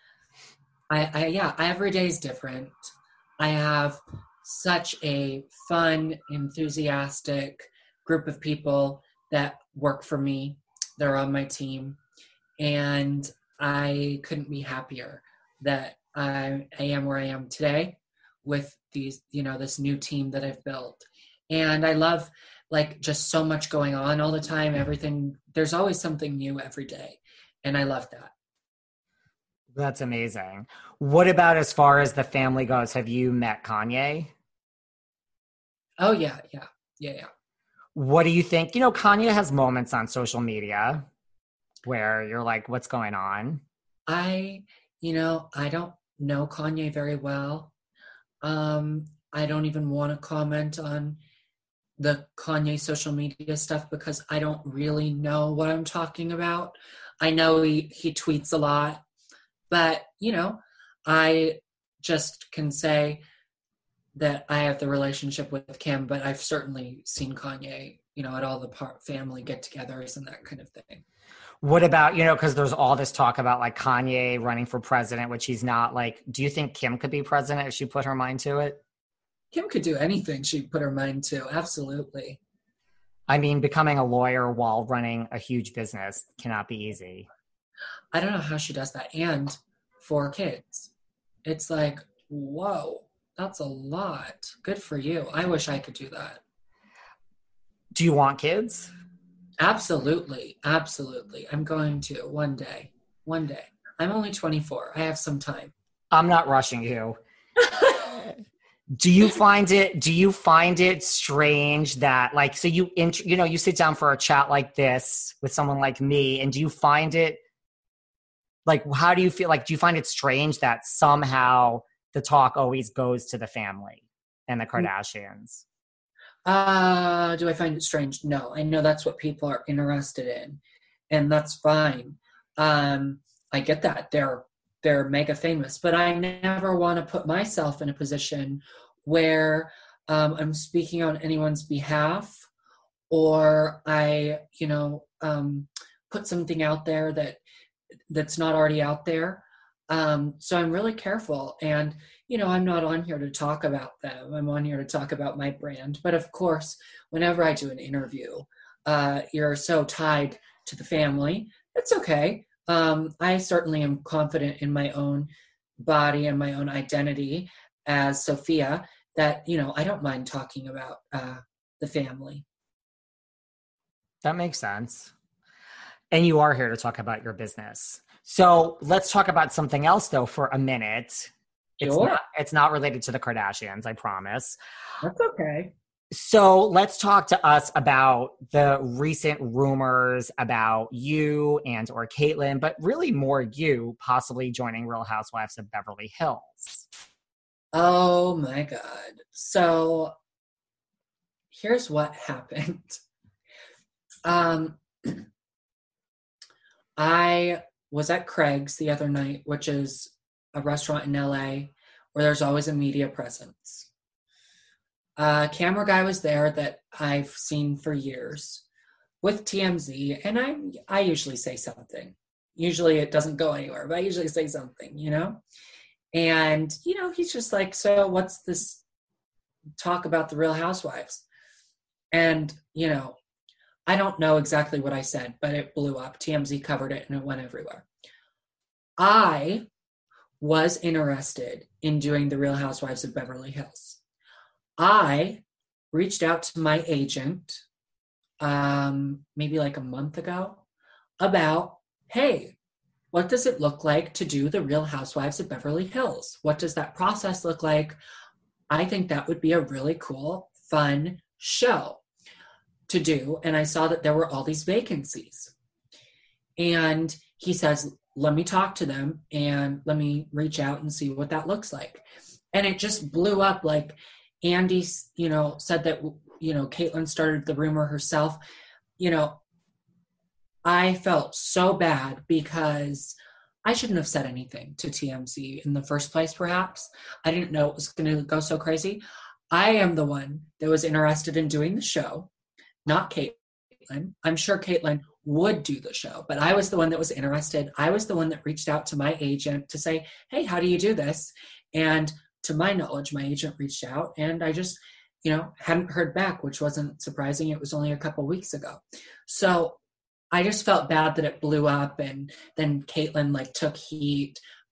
I, I, yeah, every day is different. I have such a fun, enthusiastic group of people that work for me. They're on my team. And I couldn't be happier that I, I am where I am today with these, you know, this new team that I've built. And I love like just so much going on all the time. Everything, there's always something new every day. And I love that. That's amazing. What about as far as the family goes? Have you met Kanye? Oh yeah, yeah, yeah, yeah. What do you think? You know, Kanye has moments on social media where you're like, what's going on? I, you know, I don't know Kanye very well. Um, I don't even want to comment on the Kanye social media stuff because I don't really know what I'm talking about. I know he, he tweets a lot, but, you know, I just can say that I have the relationship with Kim, but I've certainly seen Kanye, you know, at all the part family get-togethers and that kind of thing. What about, you know, because there's all this talk about like Kanye running for president, which he's not. Like, do you think Kim could be president if she put her mind to it? Kim could do anything she put her mind to. Absolutely. I mean, becoming a lawyer while running a huge business cannot be easy. I don't know how she does that. And four kids. It's like, whoa, that's a lot. Good for you. I wish I could do that. Do you want kids? Absolutely. Absolutely. I'm going to one day. One day. I'm only twenty-four. I have some time. I'm not rushing you. Do you find it, do you find it strange that like, so you, int- you know, you sit down for a chat like this with someone like me, and do you find it like, how do you feel? Like, do you find it strange that somehow the talk always goes to the family and the Kardashians? Uh, do I find it strange? No, I know that's what people are interested in, and that's fine. Um, I get that. They're they're mega famous, but I never want to put myself in a position where um, I'm speaking on anyone's behalf, or I, you know, um, put something out there that that's not already out there. Um, so I'm really careful, and you know, I'm not on here to talk about them. I'm on here to talk about my brand. But of course, whenever I do an interview, uh, you're so tied to the family. It's okay. Um, I certainly am confident in my own body and my own identity as Sophia that, you know, I don't mind talking about uh, the family. That makes sense. And you are here to talk about your business. So let's talk about something else, though, for a minute. It's Sure. not, it's not related to the Kardashians, I promise. That's okay. So let's talk to us about the recent rumors about you and or Caitlyn, but really more you possibly joining Real Housewives of Beverly Hills. Oh my God. So here's what happened. Um, I was at Craig's the other night, which is a restaurant in L A where there's always a media presence. A camera guy was there that I've seen for years with T M Z, and I I usually say something. Usually it doesn't go anywhere, but I usually say something, you know? And, you know, he's just like, so what's this talk about the Real Housewives? And, you know, I don't know exactly what I said, but it blew up. T M Z covered it and it went everywhere. I was interested in doing the Real Housewives of Beverly Hills. I reached out to my agent um, maybe like a month ago about, hey, what does it look like to do the Real Housewives of Beverly Hills? What does that process look like? I think that would be a really cool, fun show to do. And I saw that there were all these vacancies. And he says, let me talk to them and let me reach out and see what that looks like. And it just blew up. Like Andy, you know, said that, you know, Caitlyn started the rumor herself. You know, I felt so bad because I shouldn't have said anything to T M Z in the first place, perhaps. I didn't know it was going to go so crazy. I am the one that was interested in doing the show, not Caitlyn. I'm sure Caitlyn would do the show, but I was the one that was interested. I was the one that reached out to my agent to say, hey, how do you do this? And to my knowledge, my agent reached out and I just, you know, hadn't heard back, which wasn't surprising. It was only a couple weeks ago. So I just felt bad that it blew up, and then Caitlyn like took heat, like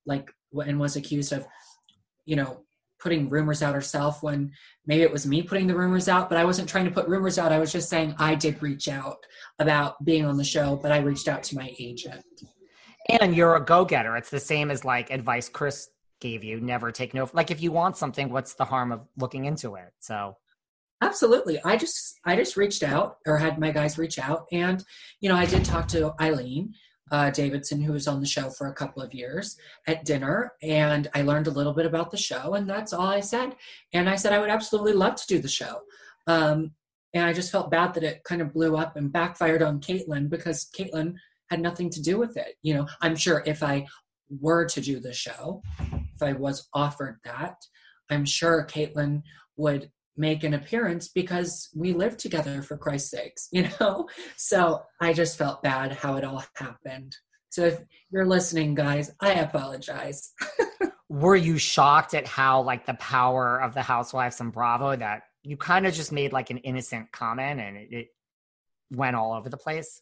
and was accused of, you know, putting rumors out herself when maybe it was me putting the rumors out, but I wasn't trying to put rumors out. I was just saying I did reach out about being on the show, but I reached out to my agent. And you're a go-getter. It's the same as like advice Chris gave you, never take no, like if you want something, what's the harm of looking into it? So. Absolutely. I just, I just reached out or had my guys reach out. And, you know, I did talk to Eileen uh, Davidson, who was on the show for a couple of years at dinner. And I learned a little bit about the show, and that's all I said. And I said, I would absolutely love to do the show. Um, and I just felt bad that it kind of blew up and backfired on Caitlin, because Caitlin had nothing to do with it. You know, I'm sure if I were to do the show, if I was offered that, I'm sure Caitlin would make an appearance because we live together, for Christ's sakes, you know? So I just felt bad how it all happened. So if you're listening, guys, I apologize. Were you shocked at how like the power of the Housewives and Bravo, that you kind of just made like an innocent comment and it, it went all over the place?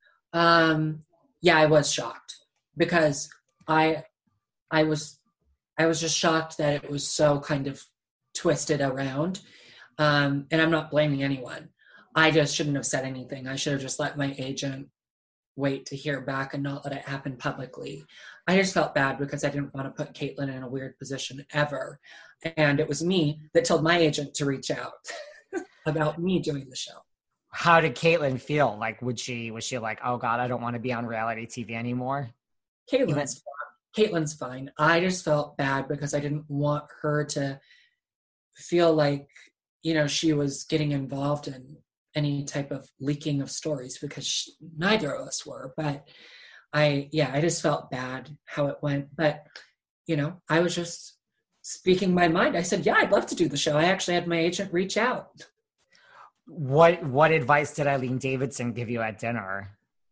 Um, yeah, I was shocked because I, I was, I was just shocked that it was so kind of twisted around. Um, and I'm not blaming anyone. I just shouldn't have said anything. I should have just let my agent wait to hear back and not let it happen publicly. I just felt bad because I didn't want to put Caitlin in a weird position ever. And it was me that told my agent to reach out about me doing the show. How did Caitlin feel? Like, would she, was she like, oh God, I don't want to be on reality T V anymore? Caitlin's fine. Caitlin's fine. I just felt bad because I didn't want her to feel like, you know, she was getting involved in any type of leaking of stories, because she, neither of us were. But I, yeah, I just felt bad how it went. But, you know, I was just speaking my mind. I said, yeah, I'd love to do the show. I actually had my agent reach out. What, what advice did Eileen Davidson give you at dinner?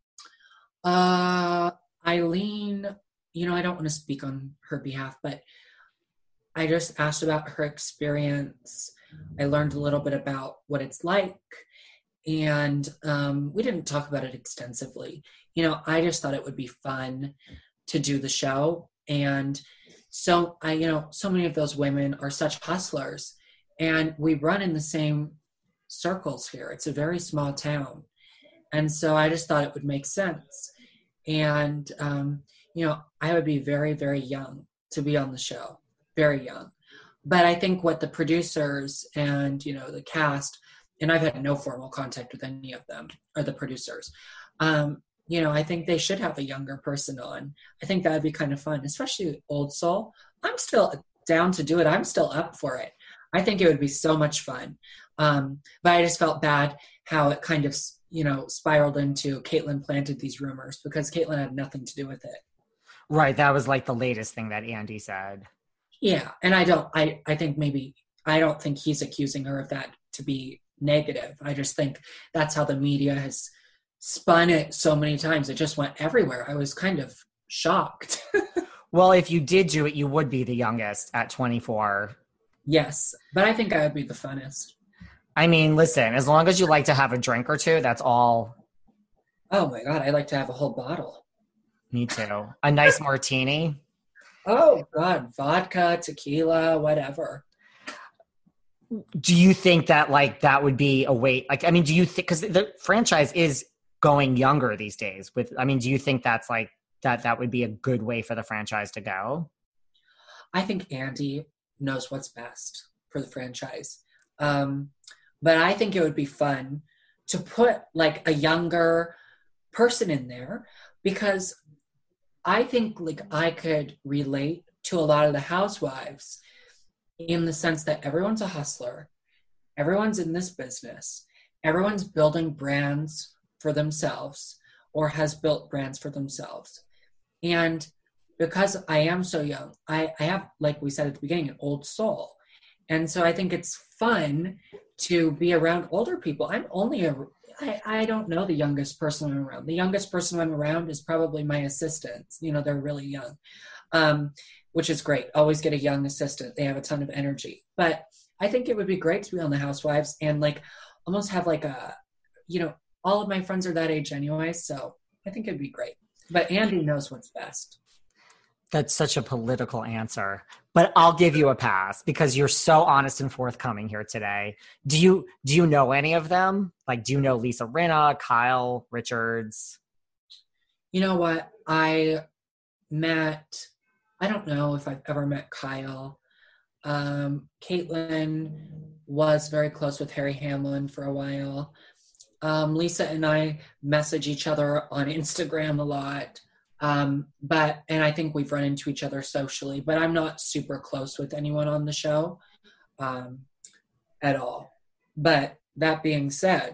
Uh, Eileen, you know, I don't want to speak on her behalf, but I just asked about her experience. I learned a little bit about what it's like, and um, we didn't talk about it extensively. You know, I just thought it would be fun to do the show. And so I, you know, so many of those women are such hustlers, and we run in the same circles here. It's a very small town. And so I just thought it would make sense. And, um, you know, I would be very, very young to be on the show, very young. But I think what the producers and, you know, the cast, and I've had no formal contact with any of them, or the producers, um, you know, I think they should have a younger person on. I think that would be kind of fun, especially Old Soul. I'm still down to do it. I'm still up for it. I think it would be so much fun. Um, but I just felt bad how it kind of, you know, spiraled into Caitlin planted these rumors, because Caitlin had nothing to do with it. Right. That was like the latest thing that Andy said. Yeah. And I don't, I, I think maybe, I don't think he's accusing her of that to be negative. I just think that's how the media has spun it so many times. It just went everywhere. I was kind of shocked. Well, if you did do it, you would be the youngest at twenty-four. Yes. But I think I would be the funnest. I mean, listen, as long as you like to have a drink or two, that's all. Oh my God. I like to have a whole bottle. Me too. A nice martini. Oh God. Vodka, tequila, whatever. Do you think that like that would be a way? Like, I mean, do you think, because the franchise is going younger these days with, I mean, do you think that's like, that that would be a good way for the franchise to go? I think Andy knows what's best for the franchise. Um, but I think it would be fun to put like a younger person in there, because I think like I could relate to a lot of the housewives in the sense that everyone's a hustler. Everyone's in this business. Everyone's building brands for themselves or has built brands for themselves. And because I am so young, I, I have, like we said at the beginning, an old soul. And so I think it's fun to be around older people. I'm only a, I, I don't know the youngest person I'm around. The youngest person I'm around is probably my assistants. You know, they're really young, um, which is great. Always get a young assistant. They have a ton of energy. But I think it would be great to be on the Housewives and like almost have like a, you know, all of my friends are that age anyway. So I think it'd be great. But Andy knows what's best. That's such a political answer, but I'll give you a pass because you're so honest and forthcoming here today. Do you do you know any of them? Like, do you know Lisa Rinna, Kyle Richards? You know what? I met, I don't know if I've ever met Kyle. Um, Caitlyn was very close with Harry Hamlin for a while. Um, Lisa and I message each other on Instagram a lot. Um, but, and I think we've run into each other socially, but I'm not super close with anyone on the show, um, at all. But that being said,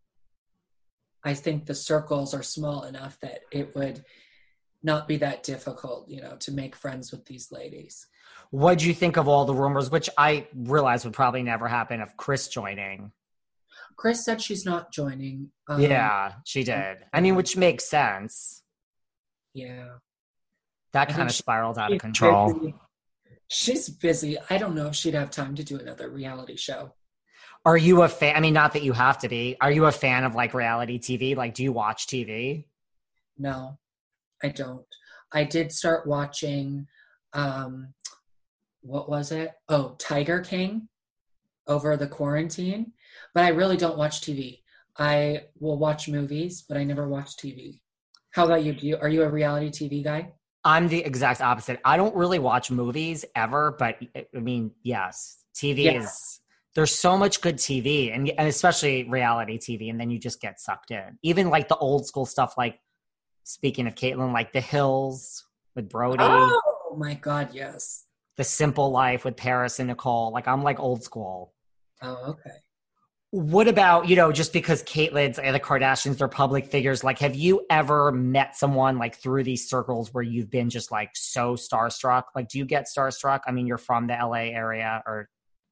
I think the circles are small enough that it would not be that difficult, you know, to make friends with these ladies. What do you think of all the rumors, which I realize would probably never happen, of Chris joining? Chris said she's not joining. Um, yeah, she did. I mean, which makes sense. Yeah. That kind of spiraled out of control. Busy. She's busy. I don't know if she'd have time to do another reality show. Are you a fan? I mean, not that you have to be. Are you a fan of like reality T V? Like, do you watch T V? No, I don't. I did start watching, um, what was it? Oh, Tiger King over the quarantine. But I really don't watch T V. I will watch movies, but I never watch T V. How about you? Do you? Are you a reality T V guy? I'm the exact opposite. I don't really watch movies ever, but I mean, yes, T V yeah. is, there's so much good T V and, and especially reality T V. And then you just get sucked in. Even like the old school stuff, like speaking of Caitlyn, like The Hills with Brody. Oh my God, yes. The Simple Life with Paris and Nicole. Like I'm like old school. Oh, okay. What about, you know, just because Caitlyn's and the Kardashians, they're public figures, like have you ever met someone like through these circles where you've been just like so starstruck? Like, do you get starstruck? I mean, you're from the L A area or?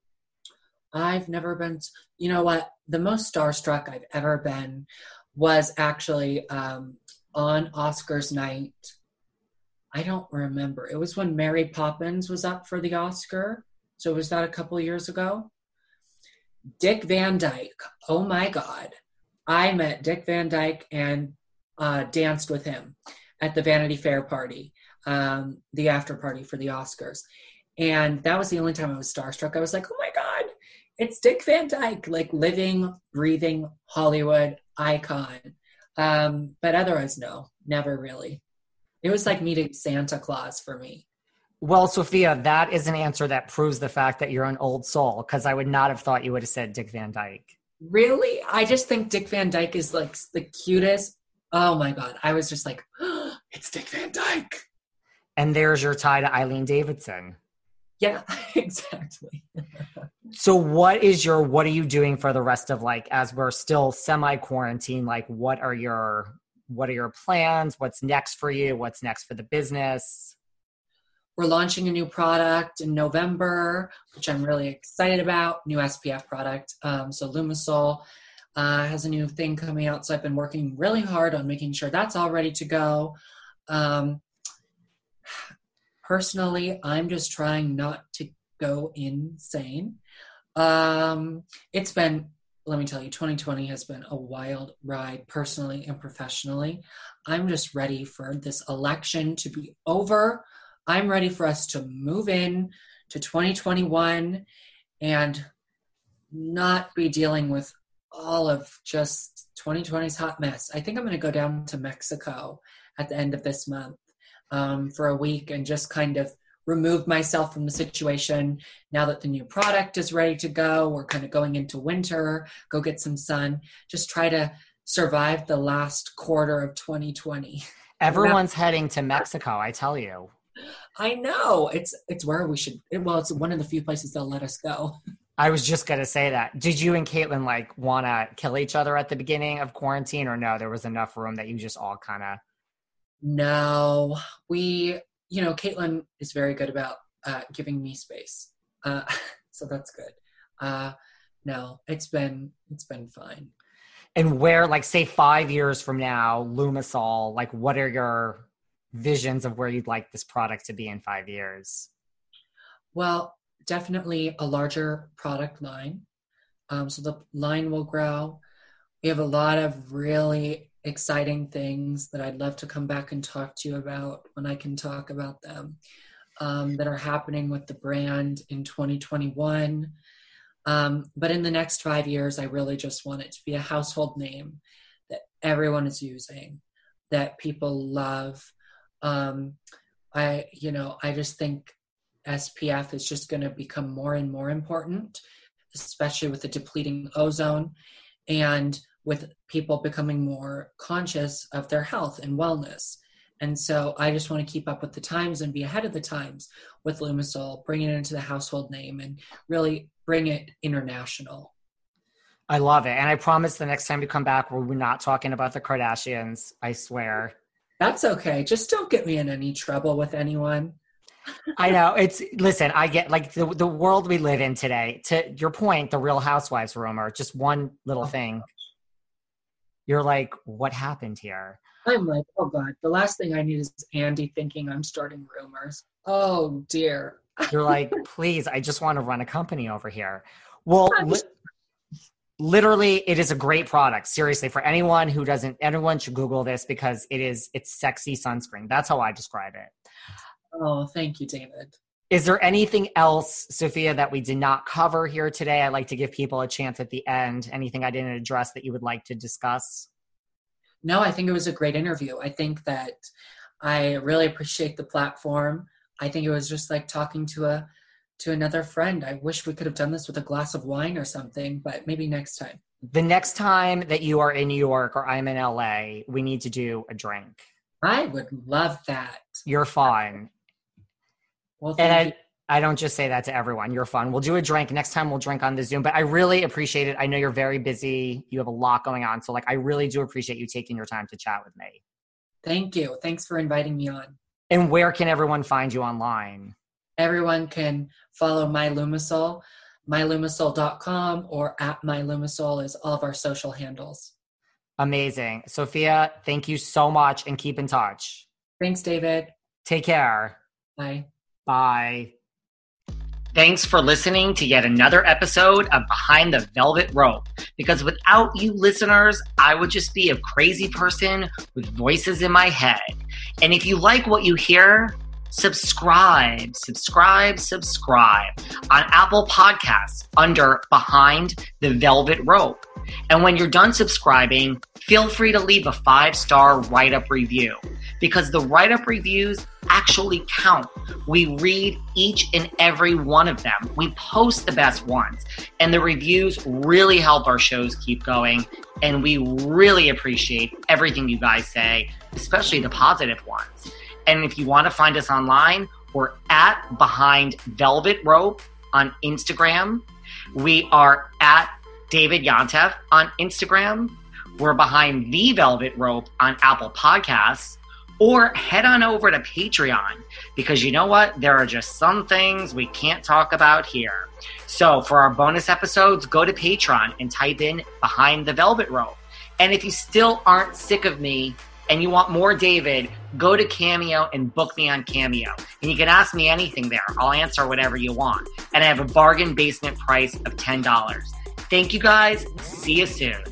I've never been, you know what? The most starstruck I've ever been was actually um, on Oscars night. I don't remember. It was when Mary Poppins was up for the Oscar. So was that a couple of years ago? Dick Van Dyke. Oh my God. I met Dick Van Dyke and uh, danced with him at the Vanity Fair party, um, the after party for the Oscars. And that was the only time I was starstruck. I was like, oh my God, it's Dick Van Dyke, like living, breathing Hollywood icon. Um, but otherwise, no, never really. It was like meeting Santa Claus for me. Well, Sophia, that is an answer that proves the fact that you're an old soul, because I would not have thought you would have said Dick Van Dyke. Really? I just think Dick Van Dyke is like the cutest. Oh my God. I was just like, oh, it's Dick Van Dyke. And there's your tie to Eileen Davidson. Yeah, exactly. So what is your, what are you doing for the rest of like, as we're still semi-quarantine, like what are your, what are your plans? What's next for you? What's next for the business? We're launching a new product in November, which I'm really excited about. New S P F product. Um, so Lumisol uh, has a new thing coming out. So I've been working really hard on making sure that's all ready to go. Um, personally, I'm just trying not to go insane. Um, it's been, let me tell you, twenty twenty has been a wild ride personally and professionally. I'm just ready for this election to be over. I'm ready for us to move in to twenty twenty-one and not be dealing with all of just twenty twenty's hot mess. I think I'm going to go down to Mexico at the end of this month um, for a week and just kind of remove myself from the situation. Now that the new product is ready to go, we're kind of going into winter, go get some sun, just try to survive the last quarter of twenty twenty. Everyone's heading to Mexico, I tell you. I know. It's it's where we should, well, it's one of the few places they'll let us go. I was just going to say that. Did you and Caitlyn like want to kill each other at the beginning of quarantine, or no, there was enough room that you just all kind of... No, we, you know, Caitlyn is very good about uh, giving me space. Uh, so that's good. Uh, no, it's been, it's been fine. And where, like, say five years from now, Lumisol, like what are your visions of where you'd like this product to be in five years? Well, definitely a larger product line. Um, so the line will grow. We have a lot of really exciting things that I'd love to come back and talk to you about when I can talk about them, um, that are happening with the brand in twenty twenty-one. Um, but in the next five years, I really just want it to be a household name that everyone is using, that people love. Um, I, you know, I just think S P F is just going to become more and more important, especially with the depleting ozone and with people becoming more conscious of their health and wellness. And so I just want to keep up with the times and be ahead of the times with Lumisol, bring it into the household name and really bring it international. I love it. And I promise the next time you come back, we're not talking about the Kardashians. I swear. That's okay. Just don't get me in any trouble with anyone. I know. It's, listen, I get like the, the world we live in today. To your point, the Real Housewives rumor, just one little thing. You're like, what happened here? I'm like, oh God, the last thing I need is Andy thinking I'm starting rumors. Oh dear. You're like, please, I just want to run a company over here. Well, li- literally, it is a great product. Seriously, for anyone who doesn't, everyone should Google this because it is, it's sexy sunscreen. That's how I describe it. Oh, thank you, David. Is there anything else, Sophia, that we did not cover here today? I'd like to give people a chance at the end. Anything I didn't address that you would like to discuss? No, I think it was a great interview. I think that I really appreciate the platform. I think it was just like talking to a to another friend. I wish we could have done this with a glass of wine or something, but maybe next time. The next time that you are in New York or I'm in L A, we need to do a drink. I would love that. You're fun. Well, and thank you. I, I don't just say that to everyone. You're fun. We'll do a drink. Next time we'll drink on the Zoom. But I really appreciate it. I know you're very busy. You have a lot going on. So like, I really do appreciate you taking your time to chat with me. Thank you. Thanks for inviting me on. And where can everyone find you online? Everyone can follow My Lumisol, my lumisol dot com or at My Lumisol is all of our social handles. Amazing. Sophia, thank you so much and keep in touch. Thanks, David. Take care. Bye. Bye. Thanks for listening to yet another episode of Behind the Velvet Rope. Because without you listeners, I would just be a crazy person with voices in my head. And if you like what you hear, subscribe, subscribe, subscribe on Apple Podcasts under Behind the Velvet Rope. And when you're done subscribing, feel free to leave a five-star write-up review because the write-up reviews actually count. We read each and every one of them. We post the best ones, and the reviews really help our shows keep going, and we really appreciate everything you guys say, especially the positive ones. And if you want to find us online, we're at Behind Velvet Rope on Instagram. We are at David Yontef on Instagram. We're Behind the Velvet Rope on Apple Podcasts. Or head on over to Patreon because you know what? There are just some things we can't talk about here. So for our bonus episodes, go to Patreon and type in Behind the Velvet Rope. And if you still aren't sick of me and you want more David, go to Cameo and book me on Cameo. And you can ask me anything there. I'll answer whatever you want. And I have a bargain basement price of ten dollars. Thank you guys. See you soon.